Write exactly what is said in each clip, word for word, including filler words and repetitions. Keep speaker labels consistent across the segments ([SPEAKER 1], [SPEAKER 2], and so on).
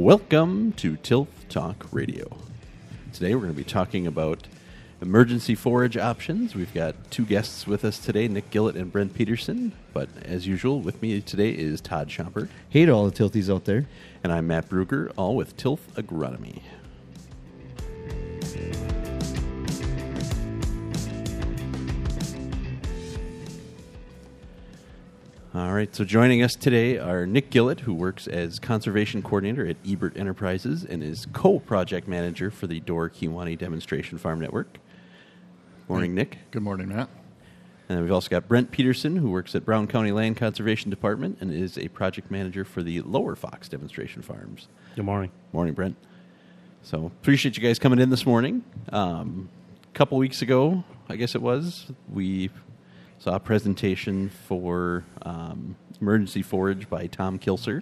[SPEAKER 1] Welcome to Tilth Talk Radio. Today we're going to be talking about emergency forage options. We've got two guests with us today, Nick Gillett and Brent Peterson. But as usual, with me today is Todd Schomburg.
[SPEAKER 2] Hey to all the Tilthies out there.
[SPEAKER 1] And I'm Matt Bruger, all with Tilth Agronomy. All right, so joining us today are Nick Gillett, who works as Conservation Coordinator at Ebert Enterprises and is Co-Project Manager for the Door Kewaunee Demonstration Farm Network. Morning, hey. Nick.
[SPEAKER 3] Good morning, Matt.
[SPEAKER 1] And then we've also got Brent Peterson, who works at Brown County Land Conservation Department and is a Project Manager for the Lower Fox Demonstration Farms.
[SPEAKER 4] Good morning.
[SPEAKER 1] Morning, Brent. So appreciate you guys coming in this morning. Um, a couple weeks ago, I guess it was, we saw a presentation for um, emergency forage by Tom Kilser.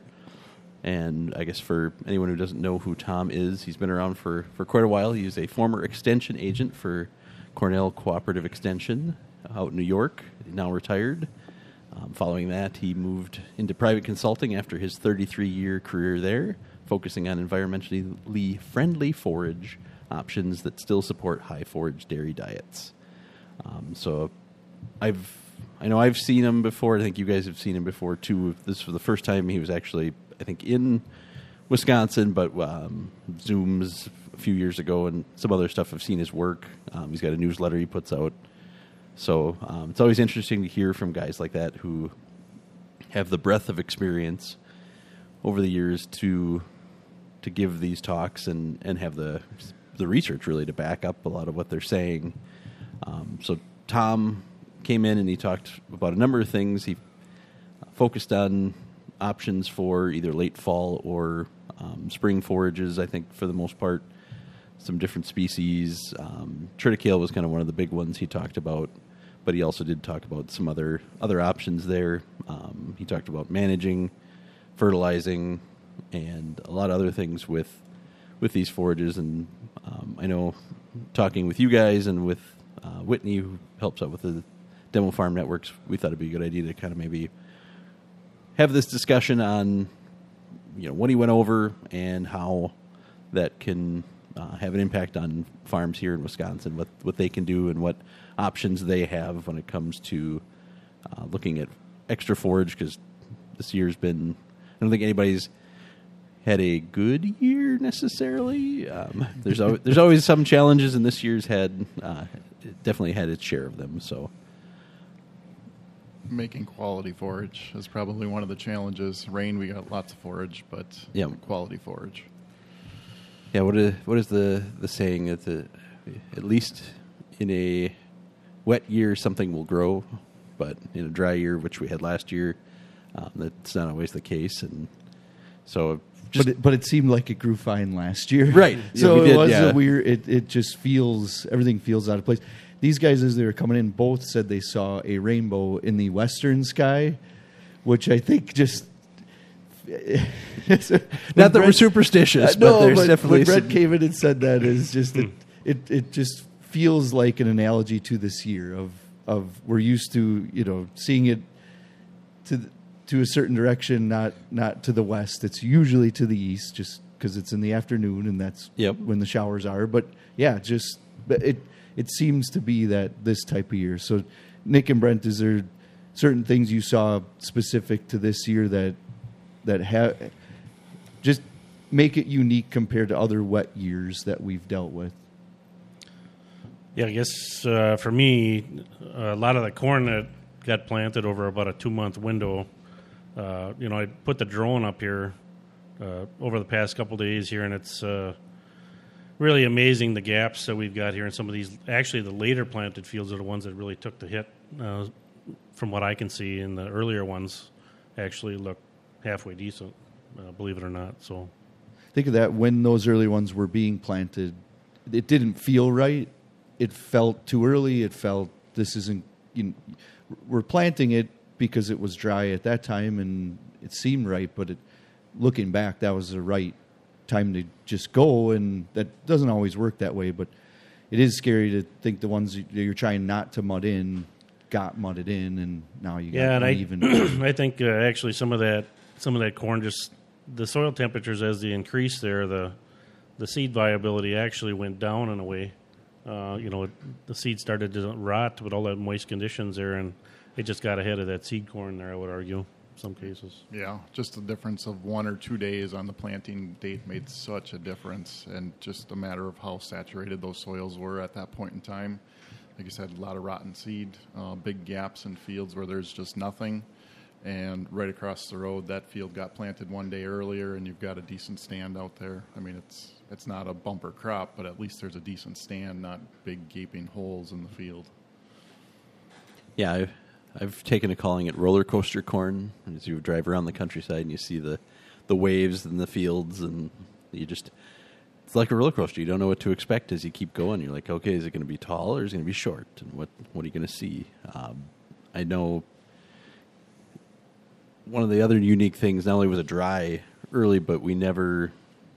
[SPEAKER 1] And I guess for anyone who doesn't know who Tom is, he's been around for, for quite a while. He's a former extension agent for Cornell Cooperative Extension out in New York, now retired. Um, following that, he moved into private consulting after his thirty-three-year career there, focusing on environmentally friendly forage options that still support high forage dairy diets. Um, so I've, I know I've seen him before. I think you guys have seen him before too. This was the first time he was actually, I think, in Wisconsin, but um, Zooms a few years ago and some other stuff. I've seen his work. Um, he's got a newsletter he puts out. So um, it's always interesting to hear from guys like that who have the breadth of experience over the years to to give these talks and, and have the the research really to back up a lot of what they're saying. Um, so Tom came in and he talked about a number of things. He focused on options for either late fall or um, spring forages, I think, for the most part. Some different species. Um, triticale was kind of one of the big ones he talked about, but he also did talk about some other other options there. Um, he talked about managing, fertilizing, and a lot of other things with with these forages. And um, I know talking with you guys and with uh, Whitney, who helps out with the Demo Farm Networks, we thought it'd be a good idea to kind of maybe have this discussion on, you know, what he went over and how that can uh, have an impact on farms here in Wisconsin, what what they can do and what options they have when it comes to uh, looking at extra forage, because this year's been, I don't think anybody's had a good year necessarily. Um, there's always, there's always some challenges, and this year's had uh, definitely had its share of them. So
[SPEAKER 3] making quality forage is probably one of the challenges. Rain, we got lots of forage, but
[SPEAKER 1] yeah.
[SPEAKER 3] quality forage.
[SPEAKER 1] Yeah, what is, what is the, the saying that the, at least in a wet year something will grow, but in a dry year, which we had last year, um, that's not always the case. And so
[SPEAKER 2] Just, but it, but it seemed like it grew fine last year,
[SPEAKER 1] right?
[SPEAKER 2] So
[SPEAKER 1] yeah,
[SPEAKER 2] it
[SPEAKER 1] did,
[SPEAKER 2] was
[SPEAKER 1] yeah.
[SPEAKER 2] a weird. It it just feels, everything feels out of place. These guys, as they were coming in, both said they saw a rainbow in the western sky, which I think just
[SPEAKER 1] not that Brett, we're superstitious,
[SPEAKER 2] uh, no,
[SPEAKER 1] but there's
[SPEAKER 2] but
[SPEAKER 1] definitely
[SPEAKER 2] when Brett
[SPEAKER 1] some...
[SPEAKER 2] came in and said that is just it, it. It just feels like an analogy to this year of of we're used to, you know, seeing it to. The, to a certain direction, not not to the west. It's usually to the east, just because it's in the afternoon and that's
[SPEAKER 1] yep.
[SPEAKER 2] when the showers are. But yeah, just it it seems to be that this type of year. So, Nick and Brent, is there certain things you saw specific to this year that that have just make it unique compared to other wet years that we've dealt with?
[SPEAKER 4] Yeah, I guess uh, for me, a lot of the corn that got planted over about a two-month window. Uh, you know, I put the drone up here uh, over the past couple days here, and it's uh, really amazing the gaps that we've got here in some of these. Actually, the later planted fields are the ones that really took the hit, uh, from what I can see. And the earlier ones actually look halfway decent, uh, believe it or not. So,
[SPEAKER 2] think of that. When those early ones were being planted, it didn't feel right. It felt too early. It felt this isn't. You know, we're planting it because it was dry at that time and it seemed right, but it, looking back, that was the right time to just go, and that doesn't always work that way, but it is scary to think the ones you're trying not to mud in got mudded in, and now you got
[SPEAKER 4] yeah, and
[SPEAKER 2] uneven.
[SPEAKER 4] I, I think uh, actually some of that some of that corn just the soil temperatures, as they increased there, the the seed viability actually went down in a way. Uh, you know, it, the seed started to rot with all that moist conditions there, and it just got ahead of that seed corn there, I would argue, in some cases.
[SPEAKER 3] Yeah, just the difference of one or two days on the planting date made such a difference, and just a matter of how saturated those soils were at that point in time. Like I said, a lot of rotten seed, uh, big gaps in fields where there's just nothing. And right across the road, that field got planted one day earlier, and you've got a decent stand out there. I mean, it's it's not a bumper crop, but at least there's a decent stand, not big gaping holes in the field.
[SPEAKER 1] Yeah, I've, I've taken to calling it roller coaster corn. As you drive around the countryside and you see the, the waves in the fields, and you just, it's like a roller coaster. You don't know what to expect as you keep going. You're like, okay, is it going to be tall or is it going to be short? And what, what are you going to see? Um, I know one of the other unique things, not only was it dry early, but we never,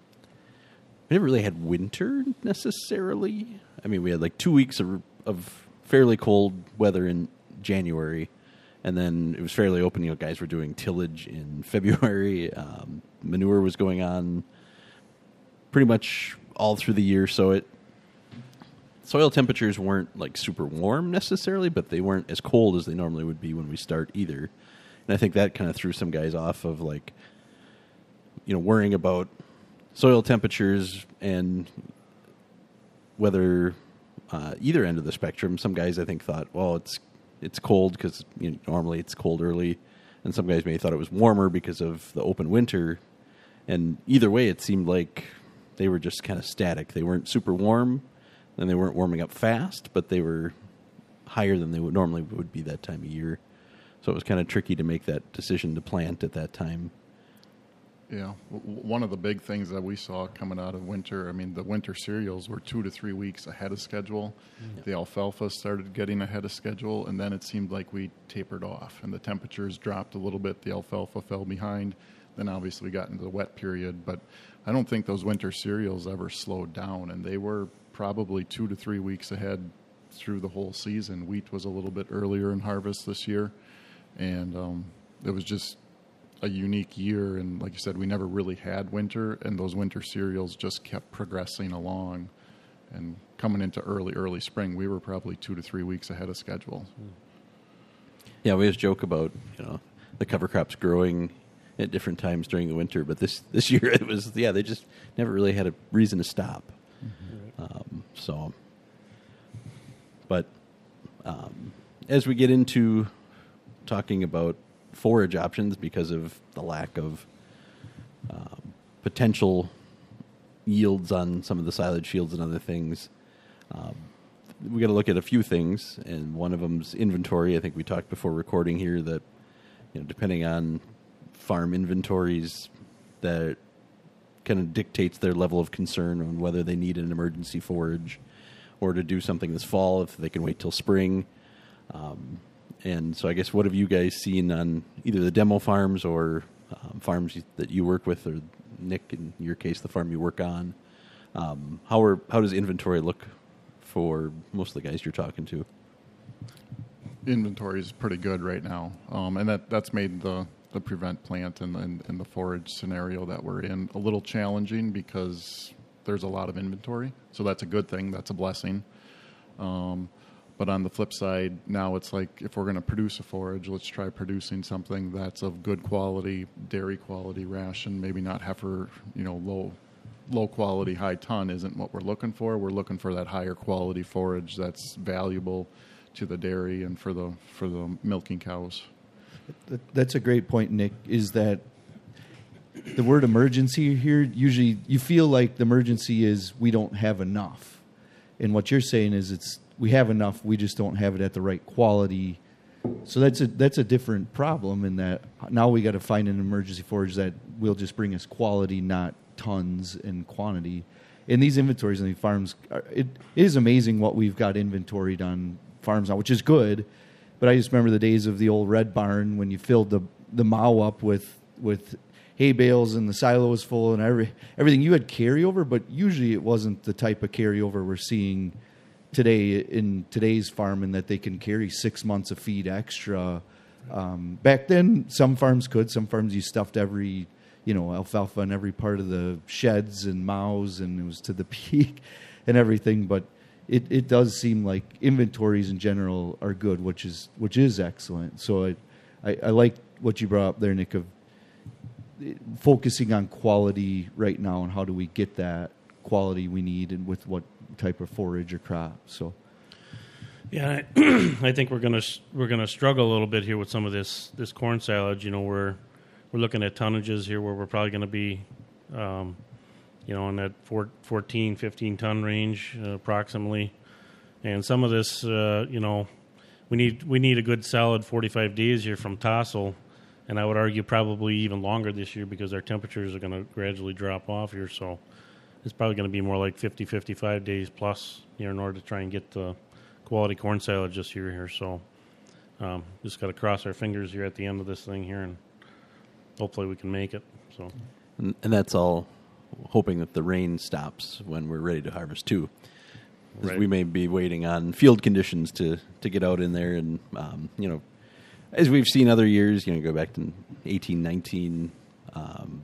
[SPEAKER 1] we never really had winter necessarily. I mean, we had like two weeks of, of fairly cold weather in January, and then it was fairly open. You know, guys were doing tillage in February. Um, manure was going on pretty much all through the year, so it soil temperatures weren't like super warm necessarily, but they weren't as cold as they normally would be when we start either. And I think that kind of threw some guys off of like, you know, worrying about soil temperatures and whether uh, either end of the spectrum. Some guys I think thought, well, it's it's cold because you know, normally it's cold early, and some guys may have thought it was warmer because of the open winter. And either way, it seemed like they were just kind of static. They weren't super warm, and they weren't warming up fast, but they were higher than they would normally would be that time of year. So it was kind of tricky to make that decision to plant at that time.
[SPEAKER 3] Yeah, w- one of the big things that we saw coming out of winter, I mean, the winter cereals were two to three weeks ahead of schedule. Yeah. The alfalfa started getting ahead of schedule, and then it seemed like we tapered off, and the temperatures dropped a little bit. The alfalfa fell behind. Then obviously we got into the wet period, but I don't think those winter cereals ever slowed down, and they were probably two to three weeks ahead through the whole season. Wheat was a little bit earlier in harvest this year, and um, it was just a unique year. And like you said, we never really had winter, and those winter cereals just kept progressing along. And coming into early, early spring, we were probably two to three weeks ahead of schedule.
[SPEAKER 1] Yeah, we always joke about, you know, the cover crops growing at different times during the winter, but this, this year it was, yeah, they just never really had a reason to stop. Mm-hmm. Um, so, but um, as we get into talking about forage options because of the lack of um, potential yields on some of the silage fields and other things, um, we got to look at a few things, and one of them's inventory. I think we talked before recording here that, you know, depending on farm inventories, that kind of dictates their level of concern on whether they need an emergency forage or to do something this fall if they can wait till spring. Um, and so I guess what have you guys seen on either the demo farms or um, farms that you work with, or Nick, in your case, the farm you work on? Um, how are how does inventory look for most of the guys you're talking to?
[SPEAKER 3] Inventory is pretty good right now, um, and that, that's made the, the prevent plant and, and, and the forage scenario that we're in a little challenging because there's a lot of inventory. So that's a good thing. That's a blessing. Um, but on the flip side, now it's like if we're going to produce a forage, let's try producing something that's of good quality, dairy quality ration, maybe not heifer, you know, low low quality, high ton isn't what we're looking for. We're looking for that higher quality forage that's valuable to the dairy and for the for the milking cows.
[SPEAKER 2] That's a great point, Nick, is that the word emergency here, usually you feel like the emergency is we don't have enough. And what you're saying is it's we have enough, we just don't have it at the right quality. So that's a that's a different problem in that now we got to find an emergency forage that will just bring us quality, not tons and quantity. In these inventories on the farms, it, it is amazing what we've got inventoried on farms now, which is good. But I just remember the days of the old red barn when you filled the the mow up with with hay bales and the silo was full and every everything. You had carryover, but usually it wasn't the type of carryover we're seeing today in today's farming, that they can carry six months of feed extra. Um, back then, some farms could. Some farms you stuffed every you know, alfalfa in every part of the sheds and mows, and it was to the peak and everything. But it, it does seem like inventories in general are good, which is which is excellent. So I, I, I like what you brought up there, Nick, of focusing on quality right now and how do we get that quality we need and with what type of forage or crop. So
[SPEAKER 4] yeah, I, I think we're gonna we're gonna struggle a little bit here with some of this this corn silage. You know, we're we're looking at tonnages here where we're probably going to be, um, you know, in that four, fourteen, fifteen ton range uh, approximately. And some of this, uh, you know, we need we need a good solid forty-five days here from tassel, and I would argue probably even longer this year because our temperatures are going to gradually drop off here. So it's probably going to be more like fifty, fifty-five days plus here in order to try and get the quality corn silage this year here. So um, just got to cross our fingers here at the end of this thing here, and hopefully we can make it. So,
[SPEAKER 1] and, and that's all hoping that the rain stops when we're ready to harvest too.
[SPEAKER 4] Right.
[SPEAKER 1] We may be waiting on field conditions to, to get out in there, and um, you know, as we've seen other years, you know, go back to eighteen, nineteen, um,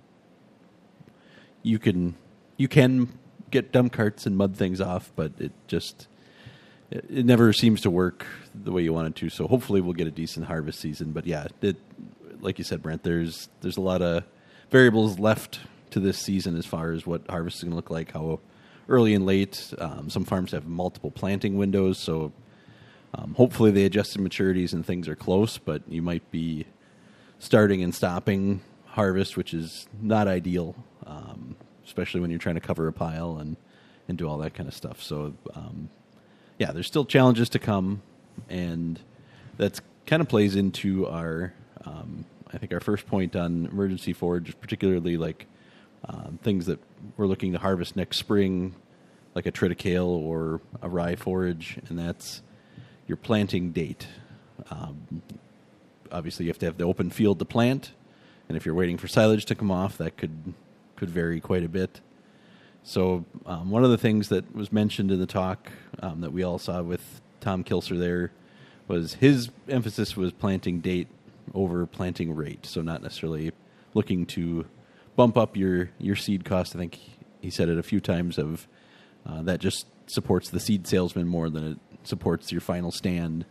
[SPEAKER 1] you can you can get dump carts and mud things off, but it just it, it never seems to work the way you want it to. So hopefully we'll get a decent harvest season. But yeah, it, like you said, Brent, there's there's a lot of variables left to this season as far as what harvest is going to look like, how early and late. Um, some farms have multiple planting windows, so um, hopefully the adjusted maturities and things are close, but you might be starting and stopping harvest, which is not ideal, um, especially when you're trying to cover a pile and, and do all that kind of stuff. So, um, yeah, there's still challenges to come, and that's kind of plays into our, um, I think, our first point on emergency forage, particularly like um, things that we're looking to harvest next spring, like a triticale or a rye forage, and that's your planting date. Um, obviously, you have to have the open field to plant, and if you're waiting for silage to come off, that could could vary quite a bit. So um, one of the things that was mentioned in the talk um, that we all saw with Tom Kilser there was his emphasis was planting date over planting rate, so not necessarily looking to bump up your, your seed cost. I think he said it a few times of uh, that just supports the seed salesman more than it supports your final stand.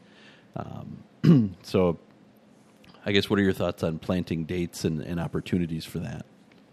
[SPEAKER 1] Um, so I guess what are your thoughts on planting dates and, and opportunities for that?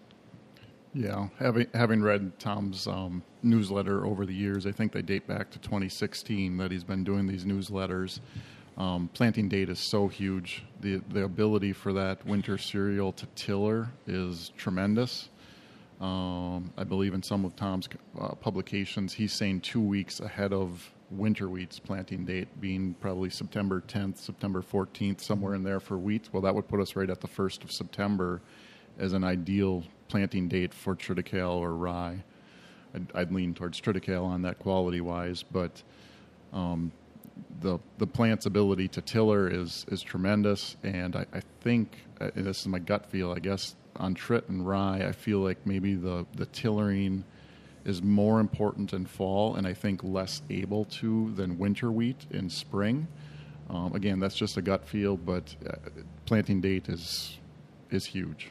[SPEAKER 3] Yeah, having having read Tom's um, newsletter over the years, I think they date back to twenty sixteen that he's been doing these newsletters. Um, planting date is so huge. The the ability for that winter cereal to tiller is tremendous. Um, I believe in some of Tom's uh, publications, he's saying two weeks ahead of winter wheat's planting date, being probably September tenth, September fourteenth, somewhere in there for wheat. Well, that would put us right at the first of September as an ideal planting date for triticale or rye. I'd, I'd lean towards triticale on that quality-wise, but um, the the plant's ability to tiller is is tremendous, and I, I think, uh, this is my gut feel, I guess, on trit and rye, I feel like maybe the, the tillering is more important in fall, and I think less able to than winter wheat in spring. Um, again, that's just a gut feel, but uh, planting date is is huge.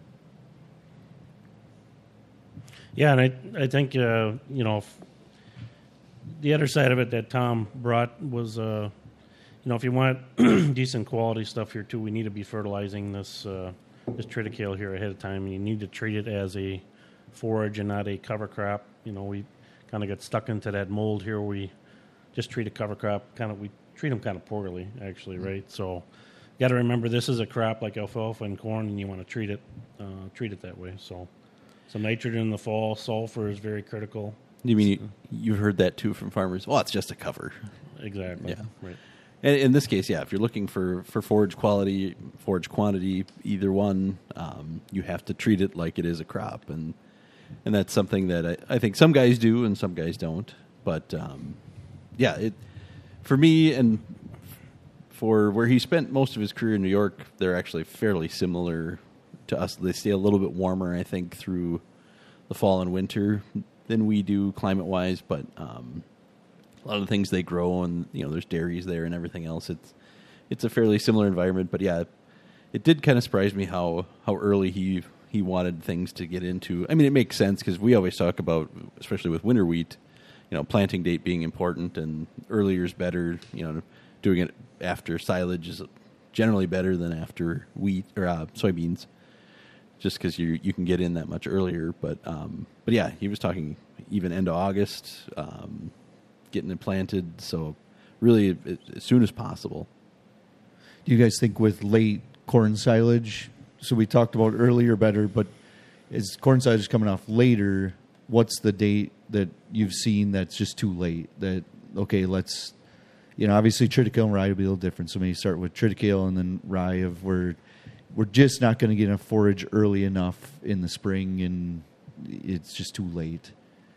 [SPEAKER 4] Yeah, and I I think uh, you know f- the other side of it that Tom brought was uh, you know if you want decent quality stuff here too, we need to be fertilizing this uh, this triticale here ahead of time. You need to treat it as a forage and not a cover crop. You know, we kind of got stuck into that mold here. Where we just treat a cover crop kind of we treat them kind of poorly actually, mm-hmm. right? So you got to remember this is a crop like alfalfa and corn, and you want to treat it uh, treat it that way. So. Some nitrogen in the fall, sulfur is very critical.
[SPEAKER 1] You mean you, you've heard that too from farmers? Well, it's just a cover.
[SPEAKER 4] Exactly.
[SPEAKER 1] Yeah.
[SPEAKER 4] Right.
[SPEAKER 1] And in this case, yeah, if you're looking for, for forage quality, forage quantity, either one, um, you have to treat it like it is a crop, and and that's something that I, I think some guys do and some guys don't. But um, yeah, it for me and for where he spent most of his career in New York, they're actually fairly similar to us. They stay a little bit warmer, I think, through the fall and winter than we do climate-wise, but um, a lot of the things they grow, and you know, there's dairies there and everything else. It's it's a fairly similar environment, but yeah, it did kind of surprise me how, how early he he wanted things to get into. I mean, it makes sense because we always talk about, especially with winter wheat, you know, planting date being important and earlier is better. You know, doing it after silage is generally better than after wheat or uh, soybeans, just because you you can get in that much earlier. But um, but yeah, he was talking even end of August, um, getting it planted. So really, it, as soon as possible.
[SPEAKER 2] Do you guys think with late corn silage? So we talked about earlier better, but is corn silage coming off later? What's the date that you've seen that's just too late? That okay, let's, you know, obviously triticale and rye will be a little different. So maybe start with triticale and then rye of where we're just not going to get enough forage early enough in the spring, and it's just too late.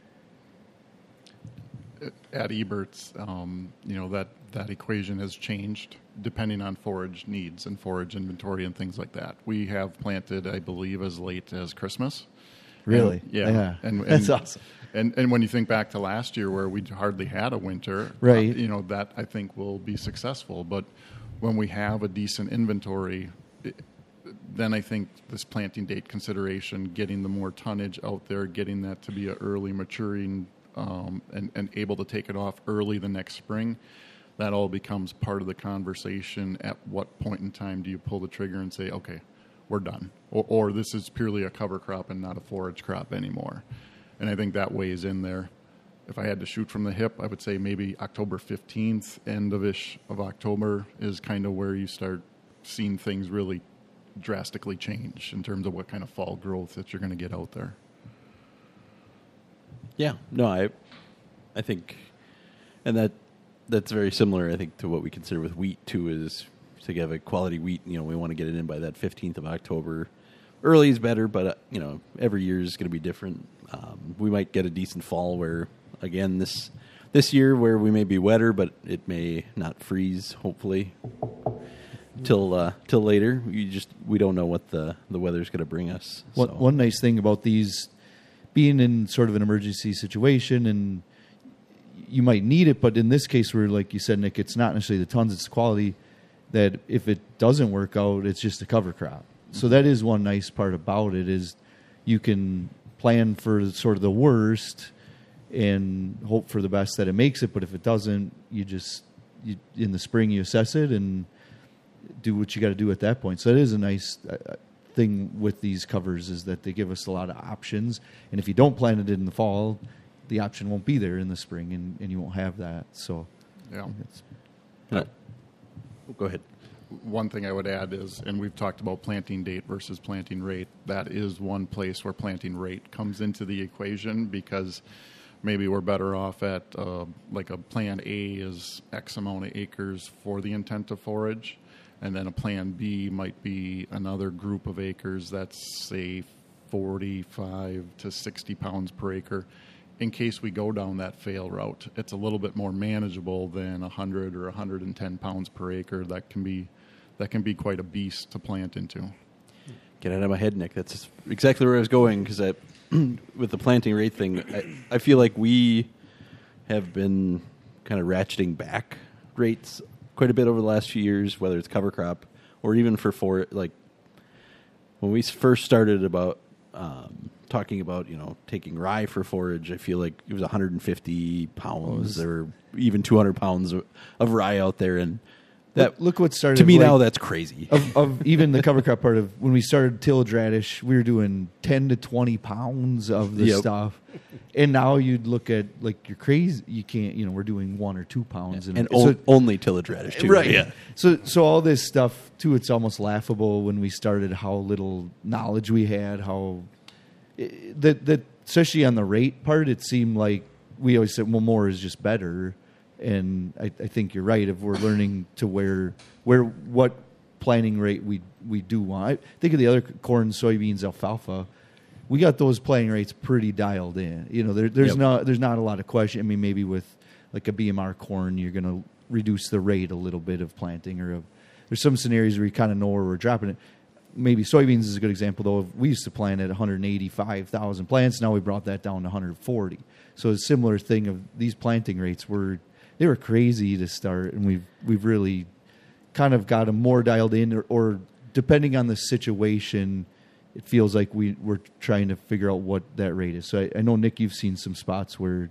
[SPEAKER 3] At Ebert's, um, you know, that, that equation has changed depending on forage needs and forage inventory and things like that. We have planted, I believe, as late as Christmas.
[SPEAKER 2] Really?
[SPEAKER 3] And, yeah.
[SPEAKER 2] yeah.
[SPEAKER 3] And, and,
[SPEAKER 2] That's awesome.
[SPEAKER 3] And and when you think back to last year where we hardly had a winter,
[SPEAKER 2] right.
[SPEAKER 3] uh, you know, that I think will be successful. But when we have a decent inventory, it, then I think this planting date consideration, getting the more tonnage out there, getting that to be an early maturing um, and, and able to take it off early the next spring, that all becomes part of the conversation. At what point in time do you pull the trigger and say, okay, we're done? Or, or this is purely a cover crop and not a forage crop anymore. And I think that weighs in there. If I had to shoot from the hip, I would say maybe October fifteenth, end of ish of October is kind of where you start seeing things really drastically change in terms of what kind of fall growth that you're going to get out there.
[SPEAKER 1] Yeah, no, I, I think, and that that's very similar, I think, to what we consider with wheat too. Is to have a quality wheat, you know, we want to get it in by that fifteenth of October. Early is better, but uh, you know, every year is going to be different. Um, we might get a decent fall where, again, this this year where we may be wetter, but it may not freeze. Hopefully, till uh, till later. You just we don't know what the the weather's going to bring us.
[SPEAKER 2] One,
[SPEAKER 1] so.
[SPEAKER 2] one nice thing about these being in sort of an emergency situation, and you might need it, but in this case, where like you said, Nick, it's not necessarily the tons; it's the quality. That if it doesn't work out, it's just a cover crop. So that is one nice part about it is you can plan for sort of the worst and hope for the best that it makes it. But if it doesn't, you just you, in the spring you assess it and do what you got to do at that point. So that is a nice uh, thing with these covers is that they give us a lot of options. And if you don't plant it in the fall, the option won't be there in the spring, and, and you won't have that. So
[SPEAKER 3] Yeah.
[SPEAKER 2] it's,
[SPEAKER 1] Uh, go ahead.
[SPEAKER 3] One thing I would add is, and we've talked about planting date versus planting rate, that is one place where planting rate comes into the equation because maybe we're better off at uh, like a plan A is X amount of acres for the intent to forage, and then a plan B might be another group of acres that's, say, forty-five to sixty pounds per acre. In case we go down that fail route, it's a little bit more manageable than one hundred or one hundred ten pounds per acre. That can be that can be quite a beast to plant into.
[SPEAKER 1] Get out of my head, Nick. That's exactly where I was going because I, with the planting rate thing, I, I feel like we have been kind of ratcheting back rates quite a bit over the last few years, whether it's cover crop or even for for like when we first started about um, talking about you know taking rye for forage. I feel like it was one hundred fifty pounds
[SPEAKER 2] Oh,
[SPEAKER 1] or even two hundred pounds of, of rye out there, and that
[SPEAKER 2] look, look what started
[SPEAKER 1] to me
[SPEAKER 2] like,
[SPEAKER 1] now. That's crazy.
[SPEAKER 2] of, of even the cover crop part of when we started tillage radish, we were doing ten to twenty pounds of the
[SPEAKER 1] Yep.
[SPEAKER 2] stuff, and now you'd look at like you're crazy. You can't, you know, we're doing one or two pounds,
[SPEAKER 1] and
[SPEAKER 2] so,
[SPEAKER 1] o- only tillage radish too.
[SPEAKER 2] right?
[SPEAKER 1] Yeah.
[SPEAKER 2] So, so all this stuff too. It's almost laughable when we started how little knowledge we had. How that that especially on the rate part, it seemed like we always said, well, more is just better. And I, I think you're right. If we're learning to where where what planting rate we we do want. I think of the other corn, soybeans, alfalfa. We got those planting rates pretty dialed in. You know, there, there's
[SPEAKER 1] Yep.
[SPEAKER 2] not there's not a lot of question. I mean, maybe with like a B M R corn, you're going to reduce the rate a little bit of planting, or of, there's some scenarios where you kind of know where we're dropping it. Maybe soybeans is a good example, though. We used to plant at one hundred eighty-five thousand plants. Now we brought that down to one hundred forty. So a similar thing of these planting rates were they were crazy to start, and we've we've really kind of got them more dialed in, or, or depending on the situation, it feels like we we're trying to figure out what that rate is. So I, I know, Nick, you've seen some spots where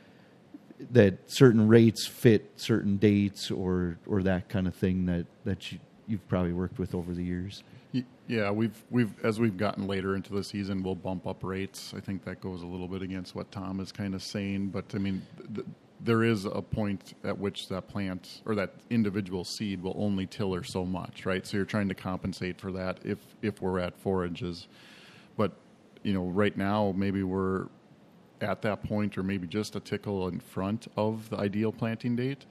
[SPEAKER 2] that certain rates fit certain dates or or that kind of thing that that you, you've probably worked with over the years.
[SPEAKER 3] Yeah, we've we've as we've gotten later into the season, we'll bump up rates. I think that goes a little bit against what Tom is kind of saying, but I mean, th- there is a point at which that plant or that individual seed will only tiller so much, right? So you're trying to compensate for that if if we're at forages, but you know, right now maybe we're at that point, or maybe just a tickle in front of the ideal planting date.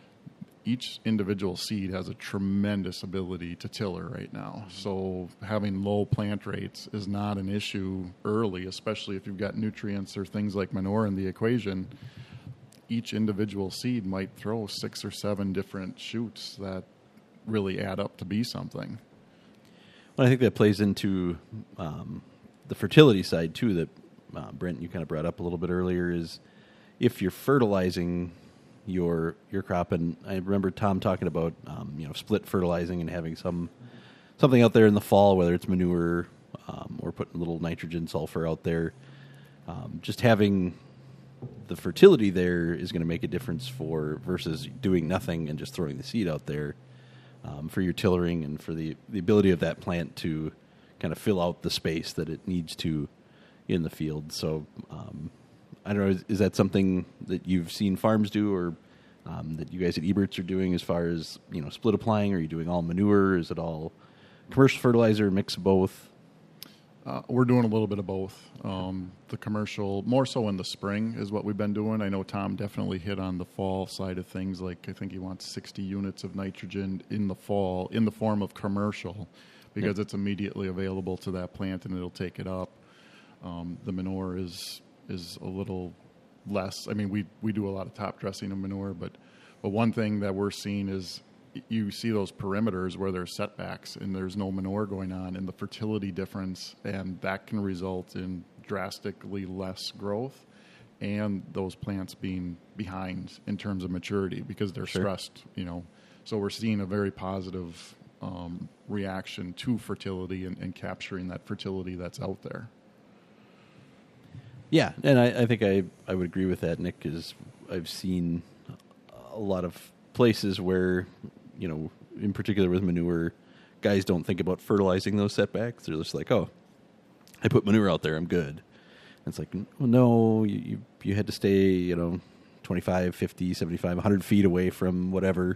[SPEAKER 3] Each individual seed has a tremendous ability to tiller right now. So having low plant rates is not an issue early, especially if you've got nutrients or things like manure in the equation. Each individual seed might throw six or seven different shoots that really add up to be something.
[SPEAKER 1] Well, I think that plays into um, the fertility side, too, that uh, Brent, you kind of brought up a little bit earlier, is if you're fertilizing your your crop, and I remember Tom talking about um, you know split fertilizing and having some something out there in the fall, whether it's manure um, or putting a little nitrogen, sulfur out there. Um, just having the fertility there is going to make a difference for versus doing nothing and just throwing the seed out there um, for your tillering and for the the ability of that plant to kind of fill out the space that it needs to in the field. So. Um, I don't know, is, is that something that you've seen farms do or um, that you guys at Eberts are doing as far as, you know, split applying? Are you doing all manure? Is it all commercial fertilizer, mix of both?
[SPEAKER 3] Uh, we're doing a little bit of both. Um, the commercial, more so in the spring, is what we've been doing. I know Tom definitely hit on the fall side of things. Like, I think he wants sixty units of nitrogen in the fall in the form of commercial because yep. it's immediately available to that plant and it'll take it up. Um, the manure is... is a little less. I mean, we, we do a lot of top dressing of manure, but, but one thing that we're seeing is you see those perimeters where there's setbacks and there's no manure going on and the fertility difference, and that can result in drastically less growth and those plants being behind in terms of maturity because they're sure. stressed, you know. So we're seeing a very positive um, reaction to fertility and, and capturing that fertility that's out there.
[SPEAKER 1] Yeah, and I, I think I, I would agree with that, Nick, because I've seen a lot of places where, you know, in particular with manure, guys don't think about fertilizing those setbacks. They're just like, oh, I put manure out there, I'm good. And it's like, well, no, you, you, you had to stay, you know, twenty-five, fifty, seventy-five, one hundred feet away from whatever.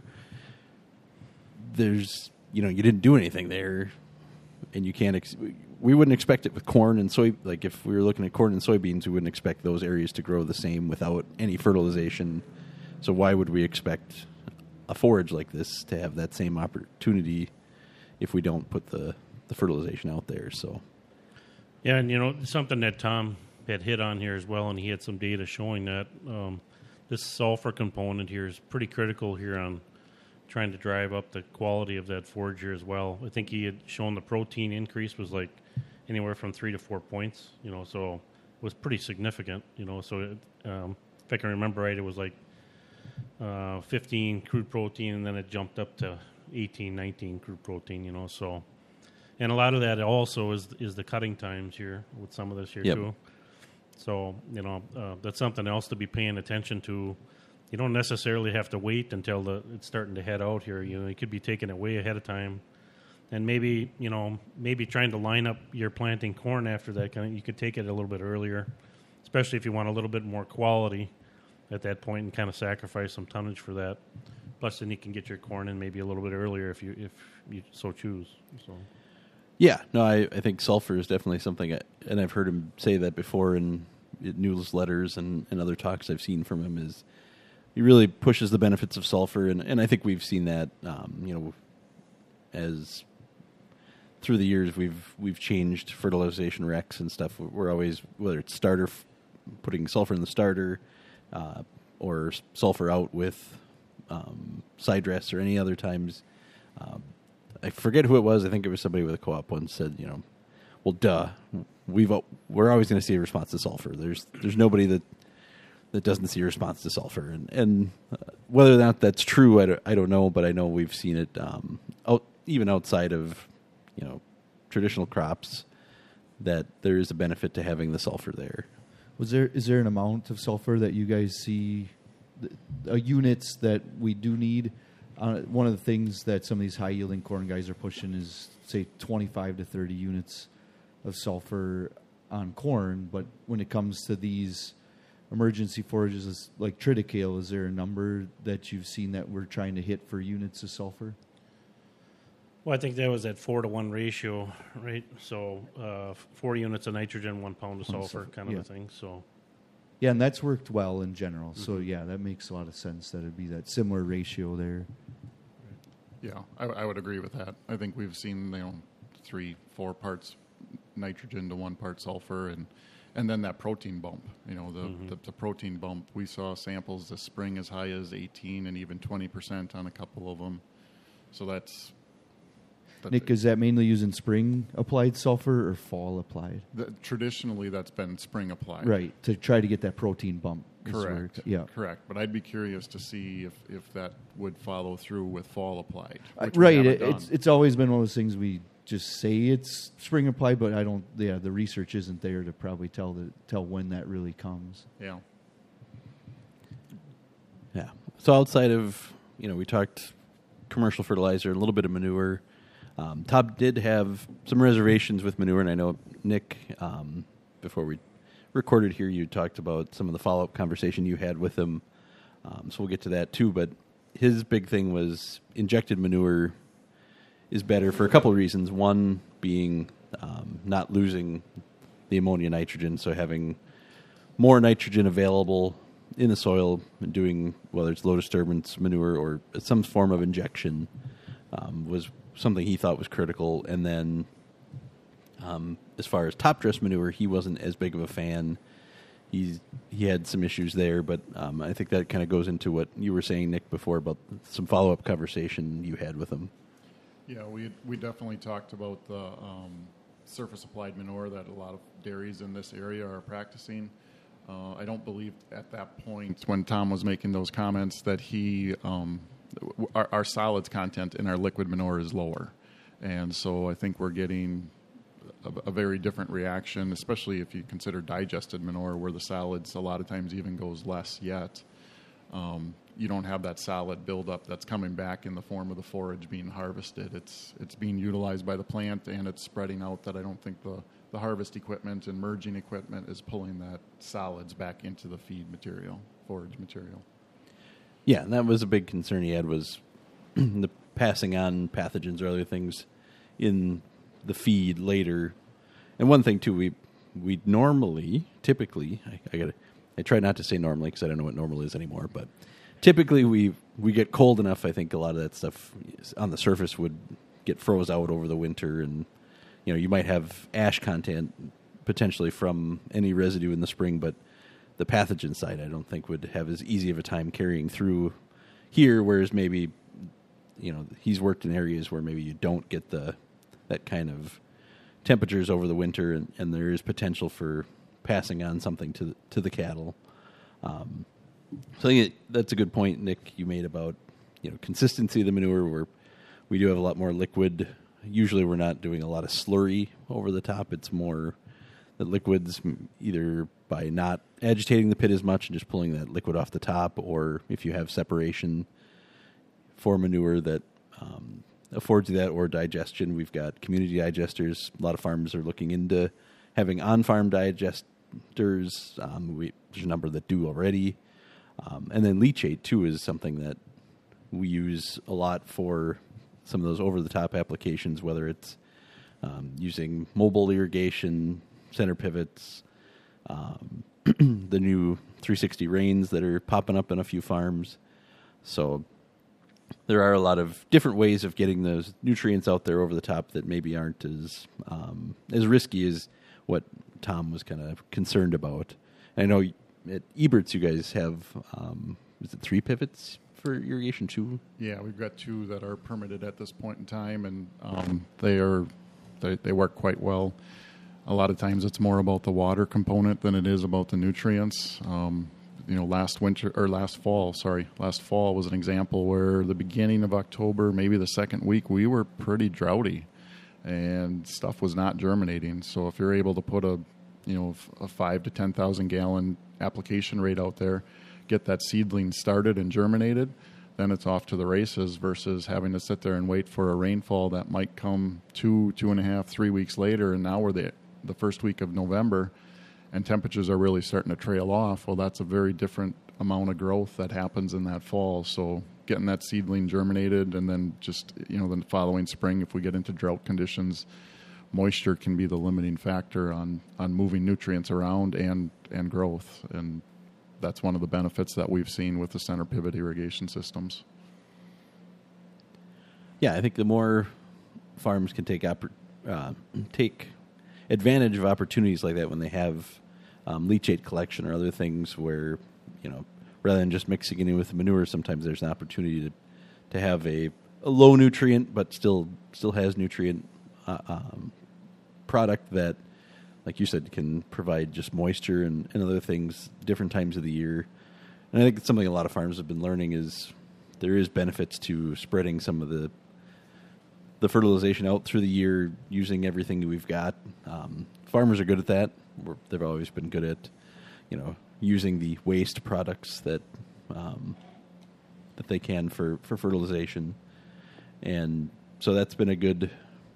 [SPEAKER 1] There's, you know, you didn't do anything there, and you can't... Ex- We wouldn't expect it with corn and soy. Like if we were looking at corn and soybeans, we wouldn't expect those areas to grow the same without any fertilization. So why would we expect a forage like this to have that same opportunity if we don't put the, the fertilization out there? So,
[SPEAKER 4] yeah, and you know something that Tom had hit on here as well, and he had some data showing that um, this sulfur component here is pretty critical here on trying to drive up the quality of that forager as well. I think he had shown the protein increase was like anywhere from three to four points, you know, so it was pretty significant, you know. So it, um, if I can remember right, it was like uh, fifteen crude protein, and then it jumped up to eighteen, nineteen crude protein, you know. So, and a lot of that also is is the cutting times here with some of this here yep. too. So, you know, uh, that's something else to be paying attention to. You don't necessarily have to wait until the it's starting to head out here. You know, you could be taking it way ahead of time, and maybe you know maybe trying to line up your planting corn after that. Kind of, you could take it a little bit earlier, especially if you want a little bit more quality at that point, and kind of sacrifice some tonnage for that. Plus, then you can get your corn in maybe a little bit earlier if you if you so choose. So,
[SPEAKER 1] yeah, no, I, I think sulfur is definitely something, I, and I've heard him say that before in newsletters and, and other talks I've seen from him is. He really pushes the benefits of sulfur, and, and I think we've seen that, um, you know, as through the years we've we've changed fertilization recs and stuff. We're always, whether it's starter, putting sulfur in the starter, uh, or sulfur out with um, side dress or any other times. Um, I forget who it was. I think it was somebody with a co-op once said, you know, well, duh, we've we're always going to see a response to sulfur. There's there's nobody that. that doesn't see a response to sulfur. And, and uh, whether or not that's true, I don't, I don't know, but I know we've seen it um, out, even outside of, you know, traditional crops. that there is a benefit to having the sulfur there.
[SPEAKER 2] Was there is there an amount of sulfur that you guys see, uh, units that we do need? Uh, one of the things that some of these high yielding corn guys are pushing is, say, twenty-five to thirty units of sulfur on corn. But when it comes to these emergency forages like triticale, is there a number that you've seen that we're trying to hit for units of sulfur?
[SPEAKER 4] Well, I think that was at four to one ratio, right? So uh, four units of nitrogen, one pound of sulfur,
[SPEAKER 2] sulfur,
[SPEAKER 4] kind of
[SPEAKER 2] yeah.
[SPEAKER 4] a thing. So
[SPEAKER 2] Yeah, and that's worked well in general. So, yeah, that makes a lot of sense that it'd be that similar ratio there.
[SPEAKER 3] Yeah, I, I would agree with that. I think we've seen, you know, three, four parts nitrogen to one part sulfur, and and then that protein bump. You know, the,
[SPEAKER 4] Mm-hmm.
[SPEAKER 3] the, the protein bump. We saw samples this spring as high as eighteen and even twenty percent on a couple of them. So that's... that-
[SPEAKER 2] Nick, is that mainly using spring applied sulfur or fall applied?
[SPEAKER 3] the, traditionally, that's been spring applied.
[SPEAKER 2] Right, to try to get that protein bump. is where
[SPEAKER 3] Correct.
[SPEAKER 2] it- Yeah.
[SPEAKER 3] Correct. But I'd be curious to see if, if that would follow through with fall applied.
[SPEAKER 2] Uh,
[SPEAKER 3] which we
[SPEAKER 2] right,
[SPEAKER 3] haven't
[SPEAKER 2] it,
[SPEAKER 3] done.
[SPEAKER 2] it's it's always been one of those things we just say it's spring applied, but I don't. Yeah, the research isn't there to probably tell the tell when that really comes.
[SPEAKER 3] Yeah.
[SPEAKER 1] Yeah. So outside of, you know, we talked commercial fertilizer, a little bit of manure. Um, Tom did have some reservations with manure, and I know, Nick, um, before we recorded here, you talked about some of the follow-up conversation you had with him. Um, so we'll get to that too. But his big thing was injected manure is better for a couple of reasons. One being um, not losing the ammonia nitrogen, so having more nitrogen available in the soil, and doing, whether it's low disturbance manure or some form of injection, um, was something he thought was critical. And then um, as far as top dress manure, he wasn't as big of a fan. He's, he had some issues there, but um, I think that kind of goes into what you were saying, Nick, before about some follow-up conversation you had with him.
[SPEAKER 3] Yeah, we we definitely talked about the um, surface applied manure that a lot of dairies in this area are practicing. Uh, I don't believe at that point when Tom was making those comments that he um, w- our, our solids content in our liquid manure is lower, and so I think we're getting a, a very different reaction, especially if you consider digested manure, where the solids a lot of times even goes less yet. Um, you don't have that solid buildup that's coming back in the form of the forage being harvested. It's it's being utilized by the plant, and it's spreading out that I don't think the, the harvest equipment and merging equipment is pulling that solids back into the feed material, forage material.
[SPEAKER 1] Yeah, and that was a big concern he had, was the passing on pathogens or other things in the feed later. And one thing, too, we we normally, typically, I, I gotta, I try not to say normally because I don't know what normal is anymore, but typically we we get cold enough, I think a lot of that stuff on the surface would get froze out over the winter, and you know, you might have ash content potentially from any residue in the spring, but the pathogen side I don't think would have as easy of a time carrying through here, whereas maybe, you know, he's worked in areas where maybe you don't get the that kind of temperatures over the winter, and, and there is potential for passing on something to the, to the cattle. Um, so I think it, that's a good point, Nick, you made about, you know, consistency of the manure, where we do have a lot more liquid. Usually we're not doing a lot of slurry over the top. It's more the liquids, either by not agitating the pit as much and just pulling that liquid off the top, or if you have separation for manure that um, affords you that, or digestion. We've got community digesters. A lot of farms are looking into having on-farm digesters. Um, we, there's a number that do already. Um, and then leachate, too, is something that we use a lot for some of those over-the-top applications, whether it's um, using mobile irrigation, center pivots, um, the new three sixty rains that are popping up in a few farms. So there are a lot of different ways of getting those nutrients out there over the top that maybe aren't as um, as risky as what Tom was kind of concerned about. And I know at Eberts you guys have, um, is it three pivots for irrigation too?
[SPEAKER 3] Yeah, we've got two that are permitted at this point in time, and um, they are they, they work quite well. A lot of times it's more about the water component than it is about the nutrients. Um, you know, last winter or last fall, sorry, last fall was an example where the beginning of October, maybe the second week, we were pretty droughty, and stuff was not germinating. So if you're able to put a, you know, a five to ten thousand gallon application rate out there, get that seedling started and germinated, then it's off to the races versus having to sit there and wait for a rainfall that might come two, two and a half, three weeks later, and now we're the the first week of November, and temperatures are really starting to trail off. Well, that's a very different amount of growth that happens in that fall. So getting that seedling germinated, and then just, you know, the following spring, if we get into drought conditions, moisture can be the limiting factor on, on moving nutrients around and, and growth. And that's one of the benefits that we've seen with the center pivot irrigation systems.
[SPEAKER 1] Yeah, I think the more farms can take oppor- uh, take advantage of opportunities like that when they have um, leachate collection or other things where, you know, rather than just mixing it in with manure, sometimes there's an opportunity to to have a, a low nutrient but still still has nutrient uh, um, product that, like you said, can provide just moisture and, and other things different times of the year. And I think it's something a lot of farms have been learning is there is benefits to spreading some of the the fertilization out through the year using everything that we've got. Um, farmers are good at that. We're, they've always been good at, you know, using the waste products that um, that they can for, for fertilization. And so that's been a good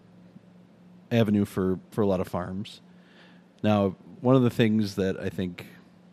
[SPEAKER 1] avenue for, for a lot of farms. Now, one of the things that I think